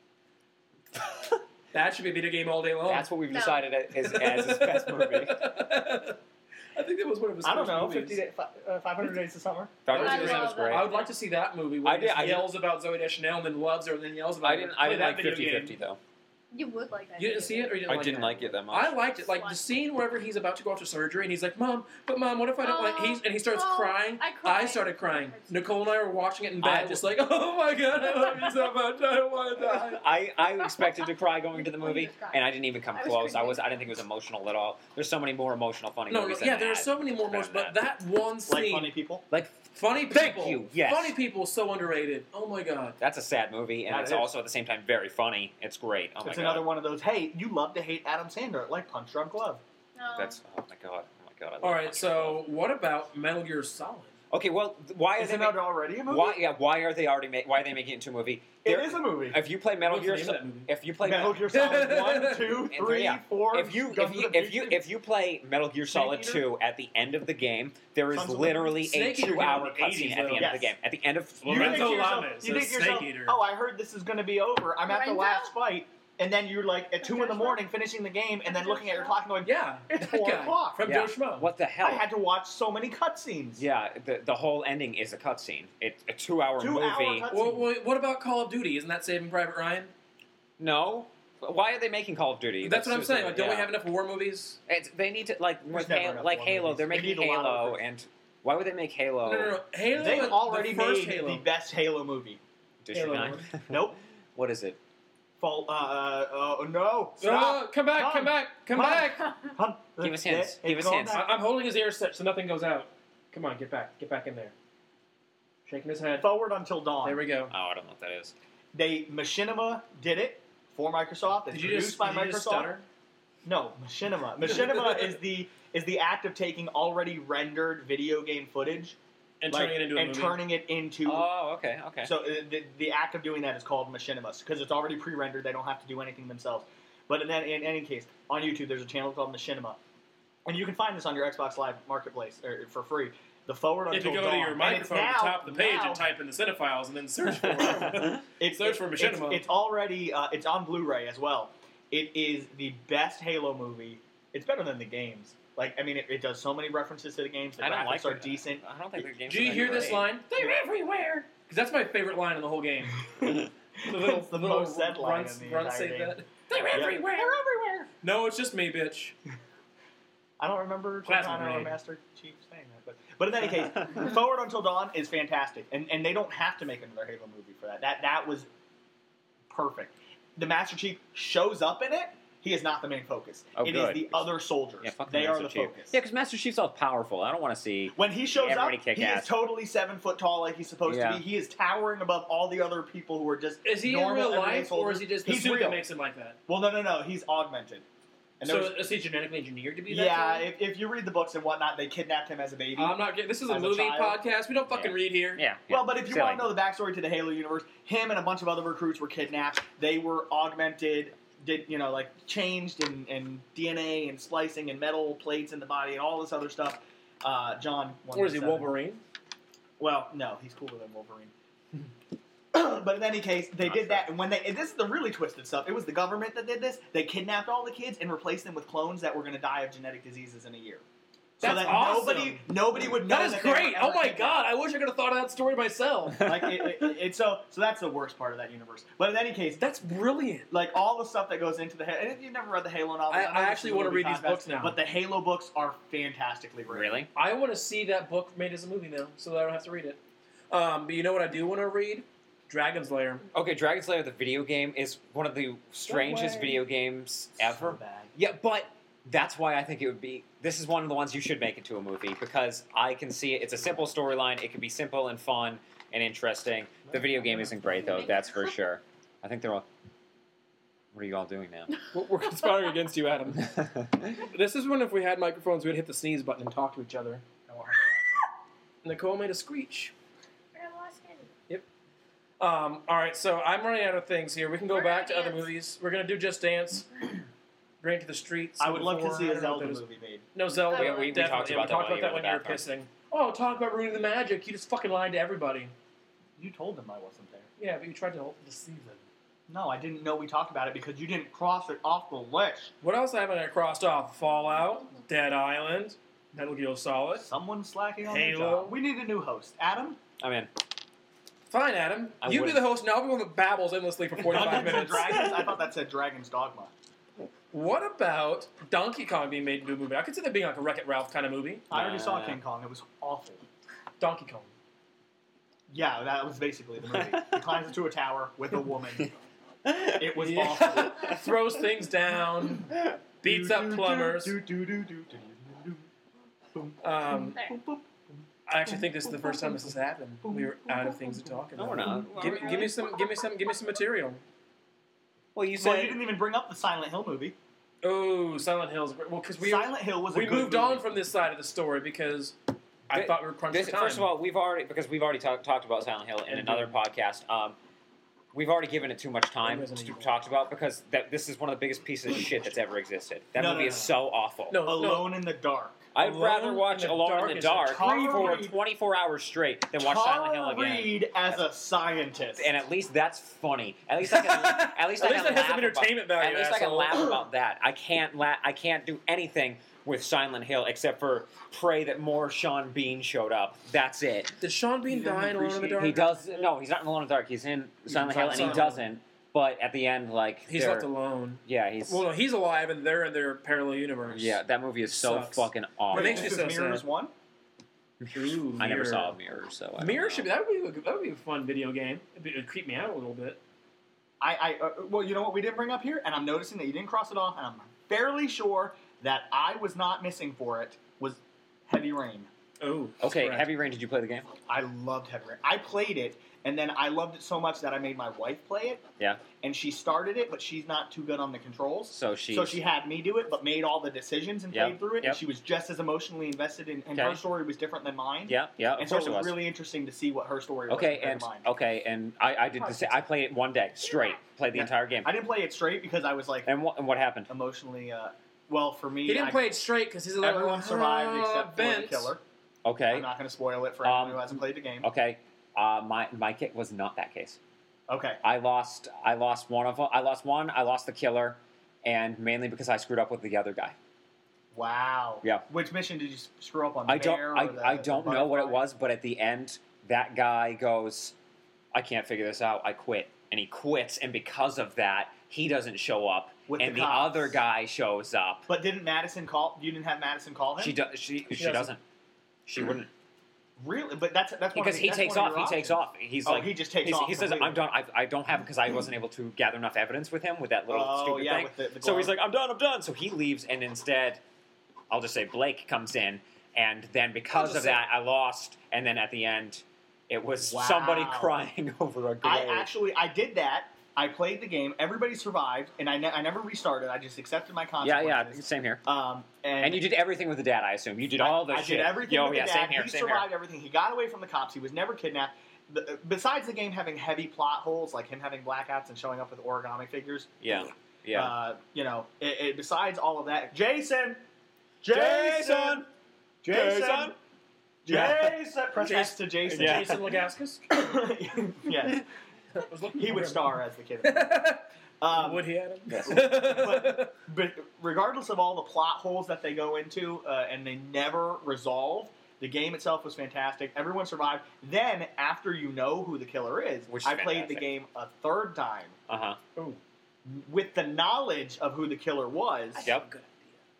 That should be a video game all day long. that's what we've No. decided as his best movie. I think that was one of his. I don't first know. movies. 500 Days of Summer. That I was love great. I would like to see that movie where I he did- just I did- yells about Zooey Deschanel and then loves her and then yells about her. I Play didn't that like video 50-50 game. though. You would like that. You didn't see it, or you didn't I like didn't it? like it that much. I liked it. Like the scene wherever he's about to go after surgery, and he's like, "Mom, but Mom, what if I don't like?" He starts Oh, crying. I cried. started crying. Nicole and I were watching it in I bed, just like, "Oh my God, I love you so much. I don't want to die." I expected to cry going to the When movie, you just cried. and I didn't even come I was close. I cringing. didn't think it was emotional at all. There's so many more emotional, funny No, movies. yeah, than there are that. so many more emotions, but that one scene, Like funny people. Like funny people, Thank you, yes. funny people, is so underrated. Oh my God. that's a sad movie, and That it's is. also at the same time very funny. It's great. Oh my It's god, another one of those. Hey, you love to hate Adam Sandler, like Punch Drunk Love. No. that's oh my god. I love All right, Punch so what about Metal Gear Solid? Okay, well, why are Isn't they that already a movie? why are they why are they making it into a movie? It There- is a movie. If you play Metal What's Gear, the name of that movie? if you play Metal Gear Solid 1, 2, 3, Yeah. 4. if you Guns of the Future. if you play Metal Gear Solid Eater? 2 at the end of the game, there is Sons of the- literally a Snake Eater came out 2-hour in the cutscene 80s, at the end though. of the game. At the end of You think Lorenzo to yourself, Lamas, you the think to yourself, Snake Eater. oh, I heard this is going to be over. I'm at the Lorenzo? last fight. And then you're like at 2 in the morning finishing the game and then looking at your clock and going, Yeah, It's that 4 guy o'clock. from Yeah. Joe Schmo. what the hell? I had to watch so many cutscenes. Yeah, the whole ending is a cutscene. It's a 2-hour 2-hour movie. cutscene. Well, what about Call of Duty? Isn't that Saving Private Ryan? No, why are they making Call of Duty? That's what I'm just- saying. Like, don't we yeah. have enough war movies? They need to like with never Halo, enough like war Halo. movies. They're We making need a lot of Halo, things. and why would they make Halo? No. Halo. They already the first made Halo. the best Halo movie. District Halo 9? Nope. What is it? No. Stop. Come back, come back, come back! Hun. Give us hints. Give us Go hints. back. I'm holding his ear so nothing goes out. Come on, get back in there. Shaking his head. Forward Until Dawn. There we go. Oh, I don't know what that is. Machinima did it for Microsoft. It's produced by Microsoft. Stutter? No, Machinima. Machinima is the act of taking already rendered video game footage And turning it into a movie. turning it into. Oh, okay. So the act of doing that is called machinima because it's already pre-rendered. They don't have to do anything themselves. But in any case, on YouTube, there's a channel called Machinima, and you can find this on your Xbox Live Marketplace for free. The Forward If Until you go Dawn, to your microphone at the top of the page now, and type in the Cinephiles and then search for it. Search for Machinima. It's already it's on Blu-ray as well. It is the best Halo movie. It's better than the games. Like, I mean, it does so many references to the games. The graphics are decent. I don't think the games. Do you hear this line? They're everywhere. Because that's my favorite line in the whole game. The little, It's the most said line in the entire say game. that. They're everywhere. They're everywhere. No, it's just me, bitch. I don't remember Plasma Cortana or grenade. Master Chief saying that, but in any case, Forward Until Dawn is fantastic, and they don't have to make another Halo movie for that. That was perfect. The Master Chief shows up in it. He is not the main focus. Oh, it good. is the other soldiers. Yeah, fuck they are Master the Chief. focus. Yeah, because Master Chief's all powerful. I don't want to see. When he shows up, everybody kick he ass. is totally 7 foot tall, like he's supposed to be. He is towering above all the other people who are just Is he normal, in real everyday life, or soldiers. is he just the He's suit real. that makes him like that? Well, no. He's augmented. And So there's- is he genetically engineered to be that? yeah, tall? if you read the books and whatnot, they kidnapped him as a baby. I'm not getting. This is a As a movie child. podcast. We don't fucking Yeah. read here. Yeah. Well, but if you Silly. want to know the backstory to the Halo universe, him and a bunch of other recruits were kidnapped. They were augmented, changed in DNA and splicing and metal plates in the body and all this other stuff. John. Or is he 117. Wolverine? Well, no, he's cooler than Wolverine. But in any case, they Not did sure. that, and and this is the really twisted stuff. It was the government that did this. They kidnapped all the kids and replaced them with clones that were going to die of genetic diseases in a year. So That's that awesome. nobody would know. That is that they were great. ever Oh my kidnapped. god! I wish I could have thought of that story myself. Like so that's the worst part of that universe. But in any case, That's brilliant. like all the stuff that goes into the and if you've never read the Halo novels, I know this actually is a wanna movie read these podcast, books now. But the Halo books are fantastically written. Really? I want to see that book made as a movie now, so that I don't have to read it. But you know what I do want to read? Dragon's Lair. Okay, Dragon Slayer, the video game, is one of the strangest way. video games So ever. bad. Yeah, but that's why I think it would be. This is one of the ones you should make into a movie because I can see it. It's a simple storyline. It can be simple and fun and interesting. The video game isn't great though. That's for sure. I think they're all. What are you all doing now? We're conspiring against you, Adam. This is when if we had microphones, we'd hit the sneeze button and talk to each other. I won't have the last Nicole made a screech. I lost it. All right, so I'm running out of things here. We can go We're back to gonna other dance. movies. We're gonna do Just Dance. Bring it to the streets. one. I would love to before- see I a don't know what Zelda that is. movie made. No, Zelda. Yeah, we definitely. talked about we that talked while about that you when were you in were the bathroom. pissing. Oh, talk about ruining the magic. You just fucking lied to everybody. You told them I wasn't there. Yeah, but you tried to deceive them. No, I didn't know we talked about it because you didn't cross it off the list. What else haven't I crossed off? Fallout, Dead Island, Metal Gear Solid. Someone's slacking on Halo. their job. We need a new host. Adam? I'm in. Fine, Adam. I You be wouldn't. the host, and I'll be the one that babbles endlessly for 45 Dungeons and minutes. Dragons? I thought that said Dragon's Dogma. What about Donkey Kong being made into a movie? I could see that being like a Wreck-It Ralph kind of movie. I already saw Nah. King Kong. It was awful. Donkey Kong. Yeah, that was basically the movie. He climbs into a tower with a woman. It was Yeah. awful. Throws things down, beats up plumbers. Um, I actually think this is the first time this has happened. We were out of things to talk about. No, we're not. Give me some material. Well, you So said. you didn't even bring up the Silent Hill movie. Oh, Silent Hill's well because Silent Hill was a we good moved movie. on from this side of the story because I thought we were crunched for time. First of all, we've already talked about Silent Hill in And another podcast. We've already given it too much time Resident to Evil. talk about because this is one of the biggest pieces of shit that's ever existed. That No, movie no, is no. so awful. no, Alone in the Dark. I'd Alone rather in watch the Alone Dark in the is a Dark Tara for Reid. 24 hours straight than watch Silent Hill Tara again. Reid as a scientist. And at least that's funny. At least I can. At least I At can least it has some laugh entertainment about, value, At least I can asshole. laugh about that. I can't do anything with Silent Hill except for pray that more Sean Bean showed up. That's it. Does Sean Bean You didn't die in Alone in the appreciate- Dark? He does. No, he's not in Alone in the Dark. He's in Silent Hill, and he Silent Hill. doesn't. But at the end, like He's they're- left alone. Yeah, he's. Well, no, he's alive, and they're in their parallel universe. Yeah, that movie is so Sucks. fucking It awful. makes me This so is Mirrors sad. 1? Ooh, I never Mirror. saw Mirror, so I don't Mirror know. should be that would be a fun video game. It would creep me out a little bit. Well, you know what we didn't bring up here, and I'm noticing that you didn't cross it off, and I'm fairly sure that I was not missing for it, was Heavy Rain. Oh, Okay, correct. Heavy Rain, did you play the game? I loved Heavy Rain. I played it, and then I loved it so much that I made my wife play it. Yeah. And she started it, but she's not too good on the controls. So she she had me do it, but made all the decisions and Yep, played through it. yep. And she was just as emotionally invested in, and Okay. her story was different than mine. Yeah, of And so course it was really interesting to see what her story was Okay, compared and to mine. I did the same. I played it one day straight. Played the Yeah. entire game. I didn't play it straight because I was like And what happened? emotionally. Well, for me, He didn't play it straight because he's a little. everyone survived except for the Vince. killer. Okay. I'm not going to spoil it for anyone who hasn't played the game. Okay. My kit was not that case. Okay. I lost one of them. I lost the killer, and mainly because I screwed up with the other guy. Wow. Yeah. Which mission did you screw up on? I The don't bear or I the don't know what it butterfly? was, but at the end, that guy goes, "I can't figure this out. I quit," and he quits, and because of that, he doesn't show up, With and the the cops. other guy shows up. But didn't Madison call? You didn't have Madison call him? She doesn't. She wouldn't. Really? But that's one Because of he that's takes one of off. your He takes options. off. He's Oh, like he just takes he's- off He says, completely. "I'm done. I don't have it because I wasn't able to gather enough evidence with him with that little Oh, stupid yeah, thing." with the So he's glove. like, "I'm done." So he leaves, and instead, I'll just say Blake comes in, and then because of that, I lost. And then at the end, it was Wow. somebody crying over a grave. I did that. I played the game. Everybody survived, and I never restarted. I just accepted my yeah, consequences. same here. And And you did everything with the dad, I assume. You did all the I shit. did everything Yo, with yeah, the same dad. here. He Same survived here. everything. He got away from the cops. He was never kidnapped. Besides the game having heavy plot holes, like him having blackouts and showing up with origami figures. Yeah. Besides all of that, Jason. Jason! Jason. Yeah. Press X to Jason. Yeah. Jason Legaskus. Yes. Was looking He for would him. star as the kid. Would he, Adam? But regardless of all the plot holes that they go into and they never resolve, the game itself was fantastic. Everyone survived. Then, after you know who the killer is, Which is I played the fantastic. game a third time Uh-huh. with the knowledge of who the killer was, Yep. Good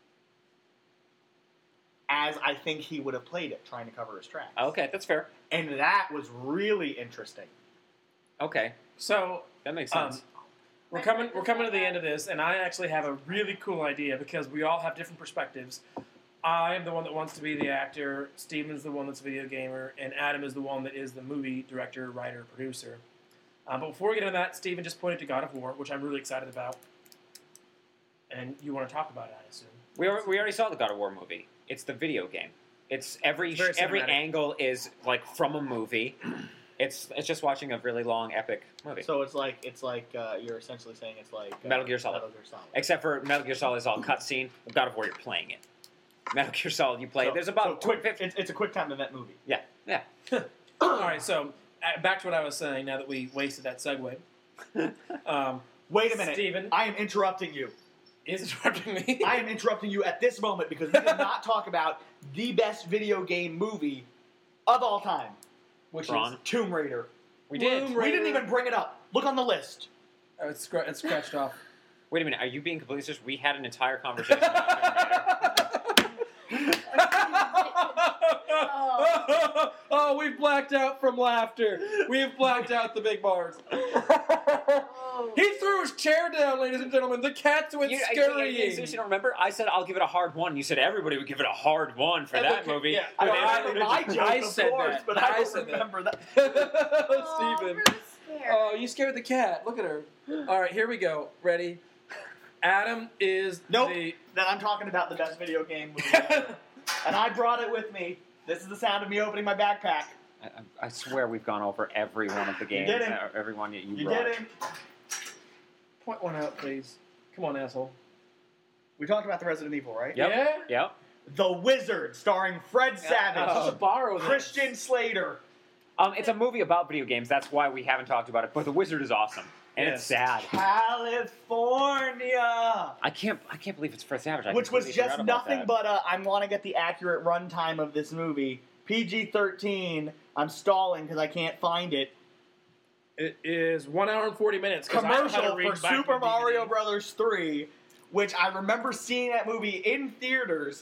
as I think he would have played it, trying to cover his tracks. Okay, that's fair. And that was really interesting. Okay. So That makes sense. we're coming to the end of this, and I actually have a really cool idea because we all have different perspectives. I am the one that wants to be the actor. Steven's the one that's a video gamer, and Adam is the one that is the movie director, writer, producer. But before we get into that, Steven just pointed to God of War, which I'm really excited about, and you want to talk about it, I assume. We already saw the God of War movie. It's the video game. It's every It's very cinematic. angle is like from a movie. It's just watching a really long epic movie. So it's like you're essentially saying it's like Metal Gear Solid. Metal Gear Solid. Except for Metal Gear Solid is all cutscene. With God of War, you're playing it. Metal Gear Solid, you play it. There's about quick. It's a quick time event movie. Yeah. All right, so back to what I was saying. Now that we wasted that segue, Wait a minute, Steven. I am interrupting you. is interrupting me. I am interrupting you at this moment because we did not talk about the best video game movie of all time, which Ron. is Tomb Raider. We did. Tomb We didn't Raider. even bring it up. Look on the list. Oh, it's scratched off. Wait a minute. Are you being completely serious? We had an entire conversation about Tomb Raider. Oh, we've blacked out from laughter. We've blacked out the big bars. Oh. He threw his chair down, ladies and gentlemen. The cats went You scurrying. seriously don't remember? I said I'll give it a hard 1. You said everybody would give it a hard 1 for that movie. Yeah, I well, remember my joke, I of said course, that. but I don't said that. remember that. Oh, Steven. I'm really scared. Oh, you scared the cat. Look at her. All right, here we go. Ready? Adam is Nope. the... Then I'm talking about the best video game movie ever. And I brought it with me. This is the sound of me opening my backpack. I swear we've gone over every one of the games. didn't. Every one that you You brought. didn't. Point one out, please. Come on, asshole. We talked about the Resident Evil, right? Yep. Yeah? Yep. The Wizard, starring Fred I'm Savage, supposed to borrow this. Christian Slater. It's a movie about video games. That's why we haven't talked about it. But The Wizard is awesome, and it's sad. California, I can't believe it's Fred Savage. I which was completely just forgot about nothing that. but I want to get the accurate runtime of this movie. PG-13. I'm stalling because I can't find it. It is 1 hour and 40 minutes. 'cause I don't know how to Commercial read for back Super the DVD. Mario Brothers 3, which I remember seeing that movie in theaters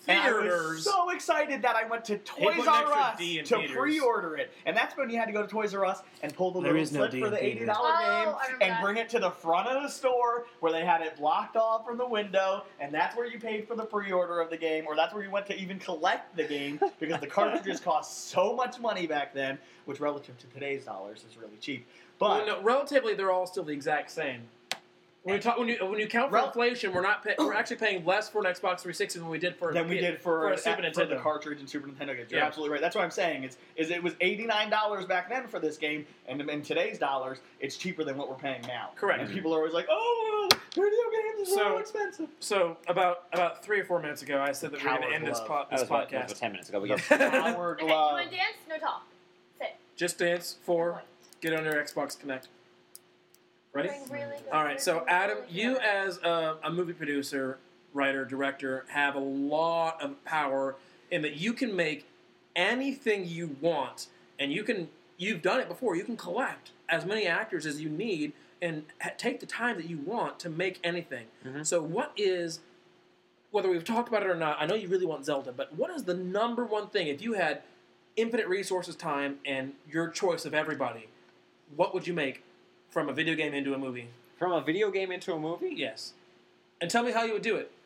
And I was theaters. so excited that I went to put Toys an R extra Us D in to theaters. pre-order it. And that's when you had to go to Toys R Us and pull the There little is no slip D for in the $80 theaters. Oh, I game remember and that. bring it to the front of the store where they had it blocked off from the window. And that's where you paid for the pre-order of the game. Or that's where you went to even collect the game because the cartridges cost so much money back then, which relative to today's dollars is really cheap. But Well, no, relatively, they're all still the exact same. When you count for inflation, we're actually paying less for an Xbox 360 than we did for than we did for a Super the Nintendo. cartridge and Super Nintendo games. You're Yeah. absolutely right. That's what I'm saying. Is it was $89 back then for this game, and in today's dollars, it's cheaper than what we're paying now. Correct. And people are always like, "Oh, video games are so expensive." So about 3 or 4 minutes ago, I said that we were going to end this, Coward That was about podcast. 10 minutes ago. We The got power Okay, you glove. want to dance? No talk. Sit. Just Dance 4. Get on your Xbox Connect. Ready? Doing really good. All right. So Doing Adam, really you good. as a movie producer, writer, director, have a lot of power in that you can make anything you want, and you've done it before. You can collect as many actors as you need and take the time that you want to make anything. Mhm. So what is, whether we've talked about it or not, I know you really want Zelda, but what is the number one thing, if you had infinite resources, time, and your choice of everybody, what would you make from a video game into a movie? from a video game into a movie. Yes. And tell me how you would do it.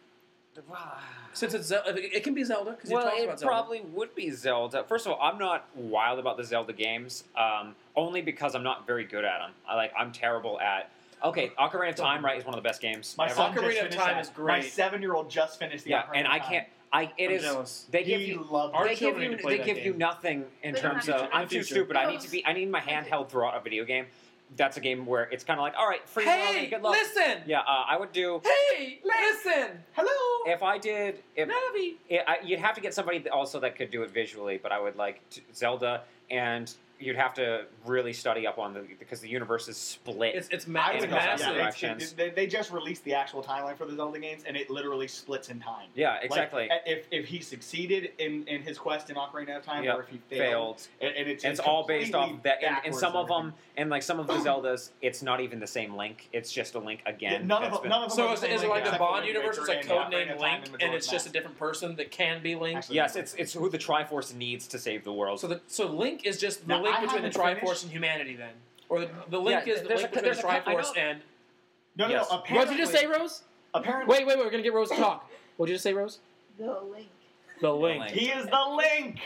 Since it's it can be Zelda, because you Well, talked it about Zelda. probably would be Zelda. First of all, I'm not wild about the Zelda games, only because I'm not very good at them. I'm terrible at. Okay, Ocarina of Time, right, is one of the best games. My ever. son Ocarina just of finished Time that. is great. My 7-year-old just finished the Yeah, Ocarina and of I Time. can't. It I'm is. jealous. They give He you. loved Our it. They give children you. need to play They that give you game. nothing in They don't terms have of. to. I'm In the too future. stupid. I need my handheld throughout a video game. That's a game where it's kind of like, all right, free roaming, Hey, good luck. listen! Yeah, I would do. Hey, listen! Hello. If I did, if Navi! you'd have to get somebody that could do it visually, but I would like Zelda, and you'd have to really study up on because the universe is split. It's I would massive. massive. yeah, directions. they just released the actual timeline for the Zelda games, and it literally splits in time. Yeah, exactly. Like, if he succeeded in his quest in Ocarina of Time, Yep, or if he failed. And it's all based off completely that, and backwards some of everything. them, and like some of the Zeldas, it's not even the same Link. It's just a Link again. Yeah, none of that's them. been- None of them So are is the same it Link like the except for Bond Wind universe? It's Waker like and codename Ocarina of Time Link, and Majora's it's just a Mask. different person that can be Link? Actually, Yes, it's who the Triforce needs to save the world. So Link is just the Now, link I between the haven't Triforce finished- and humanity, then, or the link Yeah, is the there's link a- between there's the a I know- Triforce and. No, Yes. no. What did you just say, Rose? Apparently, Wait, we're gonna get Rose to talk. What did you just say, Rose? The link. The link. Link. he is the Link.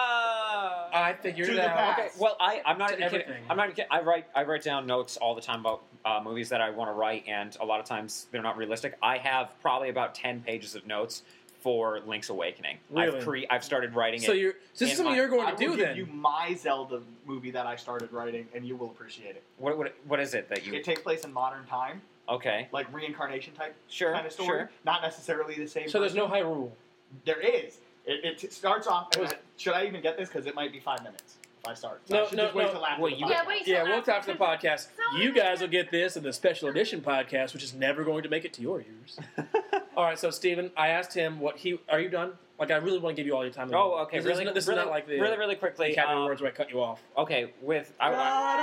I figured To it the out. past. Okay, well, I'm not To even kidding. everything. I'm not even kidding. I write down notes all the time about movies that I want to write, and a lot of times they're not realistic. I have probably about 10 pages of notes for Link's Awakening. Really? I've started writing So it. this is in something my- you're going I to will do give then. you my Zelda movie that I started writing, and you will appreciate it. What is it that you? It takes place in modern time, Okay, like reincarnation type sure, kind of story. sure. Not necessarily the same. So there's no person. Hyrule. There is. It starts off. What is Should I even get this? Because it might be 5 minutes if I start. No, I should no, just wait no. till after Well, the you- podcast. Yeah, wait. Yeah, So we'll talk after the podcast. So You guys will get this in the special edition podcast, which is never going to make it to your ears. All right, so Steven, I asked him what he. Are you done? Like, I really want to give you all your time. Oh, okay. This, Really, isn't, this really, is not like the really quickly. Academy Awards where I cut you off. Okay, with we all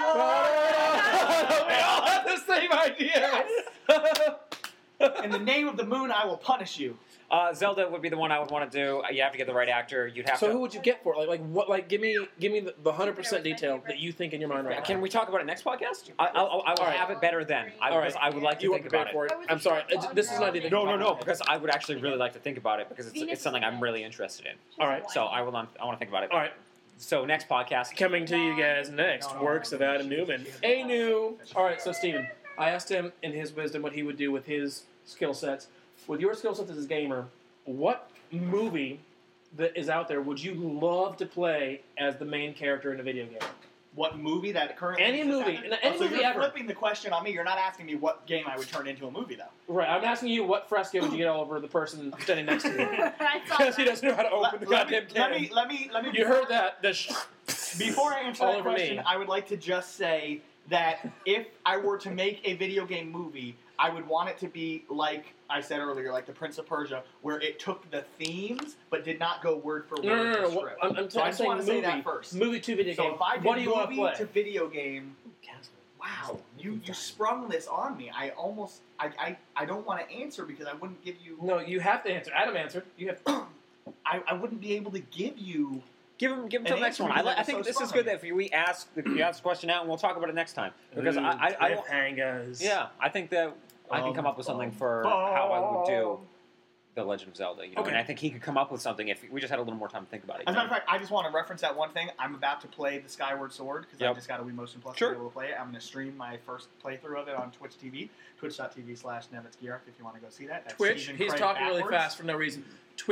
have the same idea. In the name of the moon, I will punish you. Zelda would be the one I would want to do. You have to get the right actor. You'd have So to. who would you get for it? Like what? Like give me the 100% detail that you think in your mind right now. Can we talk about it next podcast? I will Alright. have it better then. Because I would like You to want think prepared about it. for it? I'm sorry. This is not even. No, because I would actually really like to think about it because it's something I'm really interested in. All right. So I want to think about it. All right. So next podcast. Coming to you guys next, works of Adam Newman. All right, so Steven, I asked him in his wisdom what he would do with his skill sets. With your skill sets as a gamer, what movie that is out there would you love to play as the main character in a video game? What movie that currently Any exists movie. out Any there? So movie you're ever. flipping the question on me. You're not asking me what game I would turn into a movie, though. Right, I'm asking you what fresco would you get all over the person standing next to you? I saw Because he that. doesn't know how to open the goddamn can. Let me. You heard that? Before I answer All that over question, me. I would like to just say that if I were to make a video game movie, I would want it to be like I said earlier, like the Prince of Persia, where it took the themes but did not go word for word. No. in the What, script. I'm So I just saying want to movie. say that first. Movie to video So game. if I did What do you want to movie play? to video game, wow, you sprung this on me. I almost I don't want to answer because I wouldn't give you. No, you have to answer. Adam answered. You have. I wouldn't be able to give you. Give him till the next one. I think this is good that if you ask the question out, and we'll talk about it next time. Because I hangers. Yeah, I think that I can come up with something for how I would do The Legend of Zelda. You know, Okay. and I think he could come up with something if we just had a little more time to think about it. As a matter of fact, I just want to reference that one thing. I'm about to play the Skyward Sword because I just got a Wii Motion Plus to be able to play it. I'm going to stream my first playthrough of it on Twitch TV, twitch.tv/NevitsGeark if you want to go see that. That's Twitch. Stephen He's Craig talking really backwards. fast for no reason.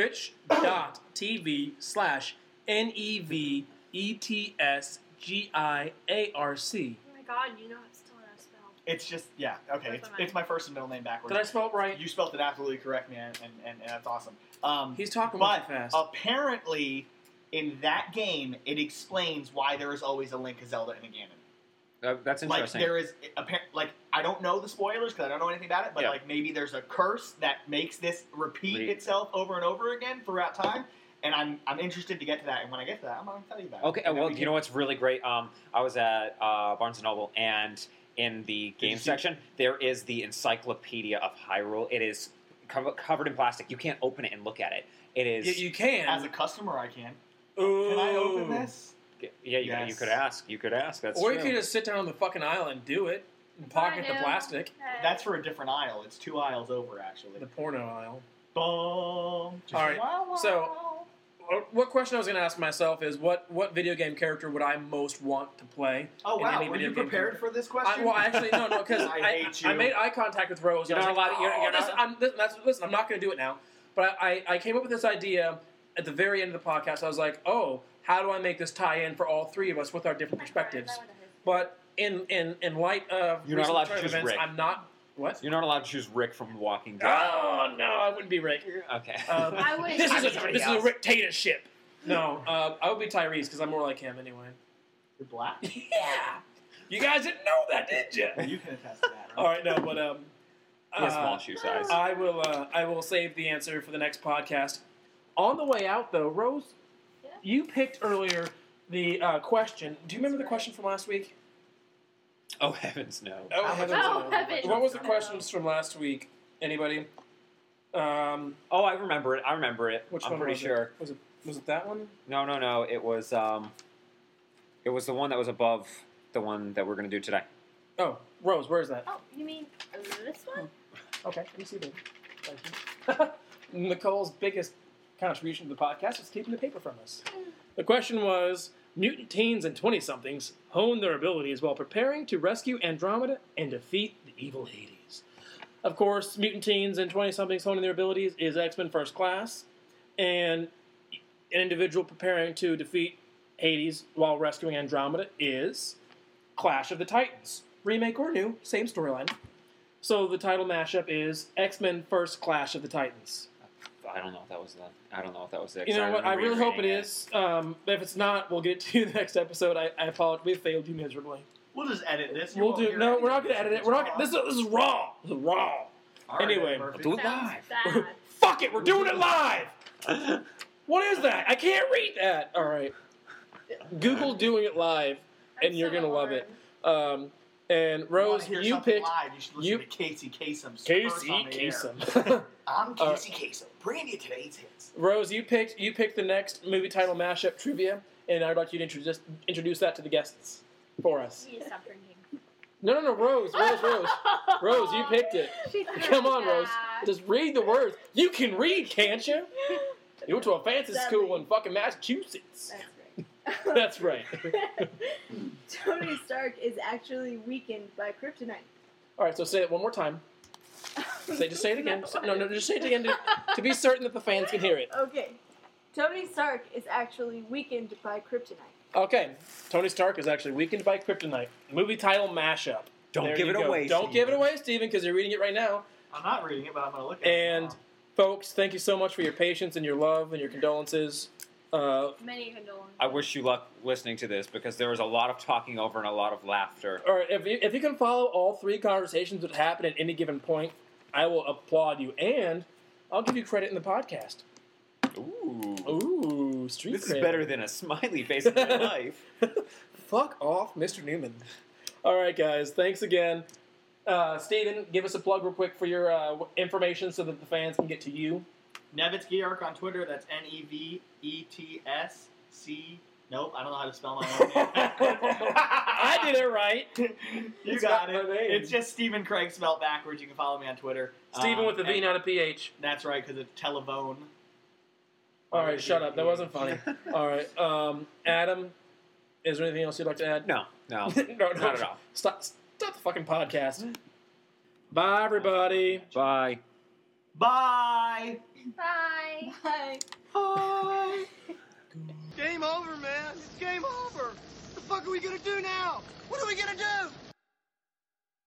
Twitch.tv/NEVETSGIARC. Oh my god, you know how to still know how to spell. It's just, okay. It's my first and middle name backwards. Did I spell it right? You spelled it absolutely correct, man, and that's awesome. He's talking way too But fast. apparently, in that game, it explains why there is always a Link, a Zelda, and a Ganon. That's interesting. Like there is, I don't know the spoilers because I don't know anything about it, but like maybe there's a curse that makes this repeat itself over and over again throughout time. And I'm interested to get to that, and when I get to that, I'm going to tell you about it. Okay, well, you know what's really great? I was at Barnes & Noble, and in the game section, there is the Encyclopedia of Hyrule. It is covered in plastic. You can't open it and look at it. It is... You can. As a customer, I can. Ooh. Can I open this? Yeah, you could ask. You could ask. That's or true. you could just sit down on the fucking aisle and do it. And pocket the I know. plastic. Hey. That's for a different aisle. It's 2 aisles over, actually. The porno aisle. Boom. All right, so- What question I was going to ask myself is, what video game character would I most want to play? Oh, in wow. any Were video you game prepared character? for this question? Well, actually, no, because I hate you. I made eye contact with Rose. You're and I not was allowed- like, you're not- listen, I'm not going to do it now. But I came up with this idea at the very end of the podcast. I was like, how do I make this tie in for all three of us with our different perspectives? But in light of You're not recent allowed to current choose events, Rick. I'm not. What? You're not allowed to choose Rick from Walking Dead. Oh no, I wouldn't be Rick. Okay. I would. This is somebody a else. dictatorship. No, I would be Tyrese because I'm more like him anyway. You're black? Yeah. You guys didn't know that, did you? You can attest to that, right? All right, no, but He has small shoe size. I will save the answer for the next podcast. On the way out, though, Rose, Yeah? you picked earlier the question. Do you remember the question from last week? Oh, heavens, no. Oh, heavens, Oh, no. heavens, What was the no. questions from last week? Anybody? Oh, I remember it. Which I'm one pretty was sure. it? Was it that one? No. It was the one that was above the one that we're going to do today. Oh, Rose, where is that? Oh, you mean this one? Okay, you see that. Thank you. Nicole's biggest contribution to the podcast is keeping the paper from us. The question was, mutant teens and 20-somethings hone their abilities while preparing to rescue Andromeda and defeat the evil Hades. Of course, mutant teens and 20-somethings honing their abilities is X-Men First Class, and an individual preparing to defeat Hades while rescuing Andromeda is Clash of the Titans. Remake or new, same storyline. So the title mashup is X-Men First Clash of the Titans. I don't know if that was it. You know what? I really hope it is. But if it's not, we'll get it to you the next episode. I apologize. We failed you miserably. We'll just edit this. We'll do. No, we're not going to edit it. We're not. This is raw. This is raw. All right, Anyway. Murphy. Do it Sounds live. bad. Fuck it. We're doing it live. What is that? I can't read that. All right. Google doing it live, and I'm you're so gonna love bored. it. And If you wanna Rose, hear you something picked live, you should listen to Casey Kasem. Casey Kasem. I'm Casey Kasem, bringing you today's hits. Rose, you picked the next movie title mashup trivia, and I'd like you to introduce that to the guests for us. You stop drinking. No, Rose, Rose, you picked it. She's Come on, Rose, bad. just read the words. You can read, can't you? You went to a fancy Sadly. school in fucking Massachusetts. That's right. That's right. Tony Stark is actually weakened by kryptonite. All right, so say it one more time. Just say it again. No, just say it again to be certain that the fans can hear it. Okay. Tony Stark is actually weakened by kryptonite. Okay, Tony Stark is actually weakened by kryptonite. Movie title mashup. Don't There give you it go. away, Don't give it Steven. away, Steven, because you're reading it right now. I'm not reading it, but I'm going to look at And, it. folks, thank you so much for your patience and your love and your condolences. Many condolences. I wish you luck listening to this because there was a lot of talking over and a lot of laughter. All right, if you can follow all three conversations that happen at any given point, I will applaud you, and I'll give you credit in the podcast. Ooh, street This cred. is better than a smiley face in real life. Fuck off, Mr. Newman. All right, guys, thanks again. Steven, give us a plug real quick for your information so that the fans can get to you. Nevitz Georg on Twitter. That's NEVETSC. Nope, I don't know how to spell my own name. I did it right. You got it. It's just Stephen Craig spelled backwards. You can follow me on Twitter. Stephen with the V, not a PH. That's right, because it's Televone. All right, shut up. That wasn't funny. All right, Adam, is there anything else you'd like to add? No, no, not at all. Stop the fucking podcast. Bye, everybody. Bye. Bye. Bye. Bye. Bye. Game over, man. It's game over. What the fuck are we gonna do now? What are we gonna do?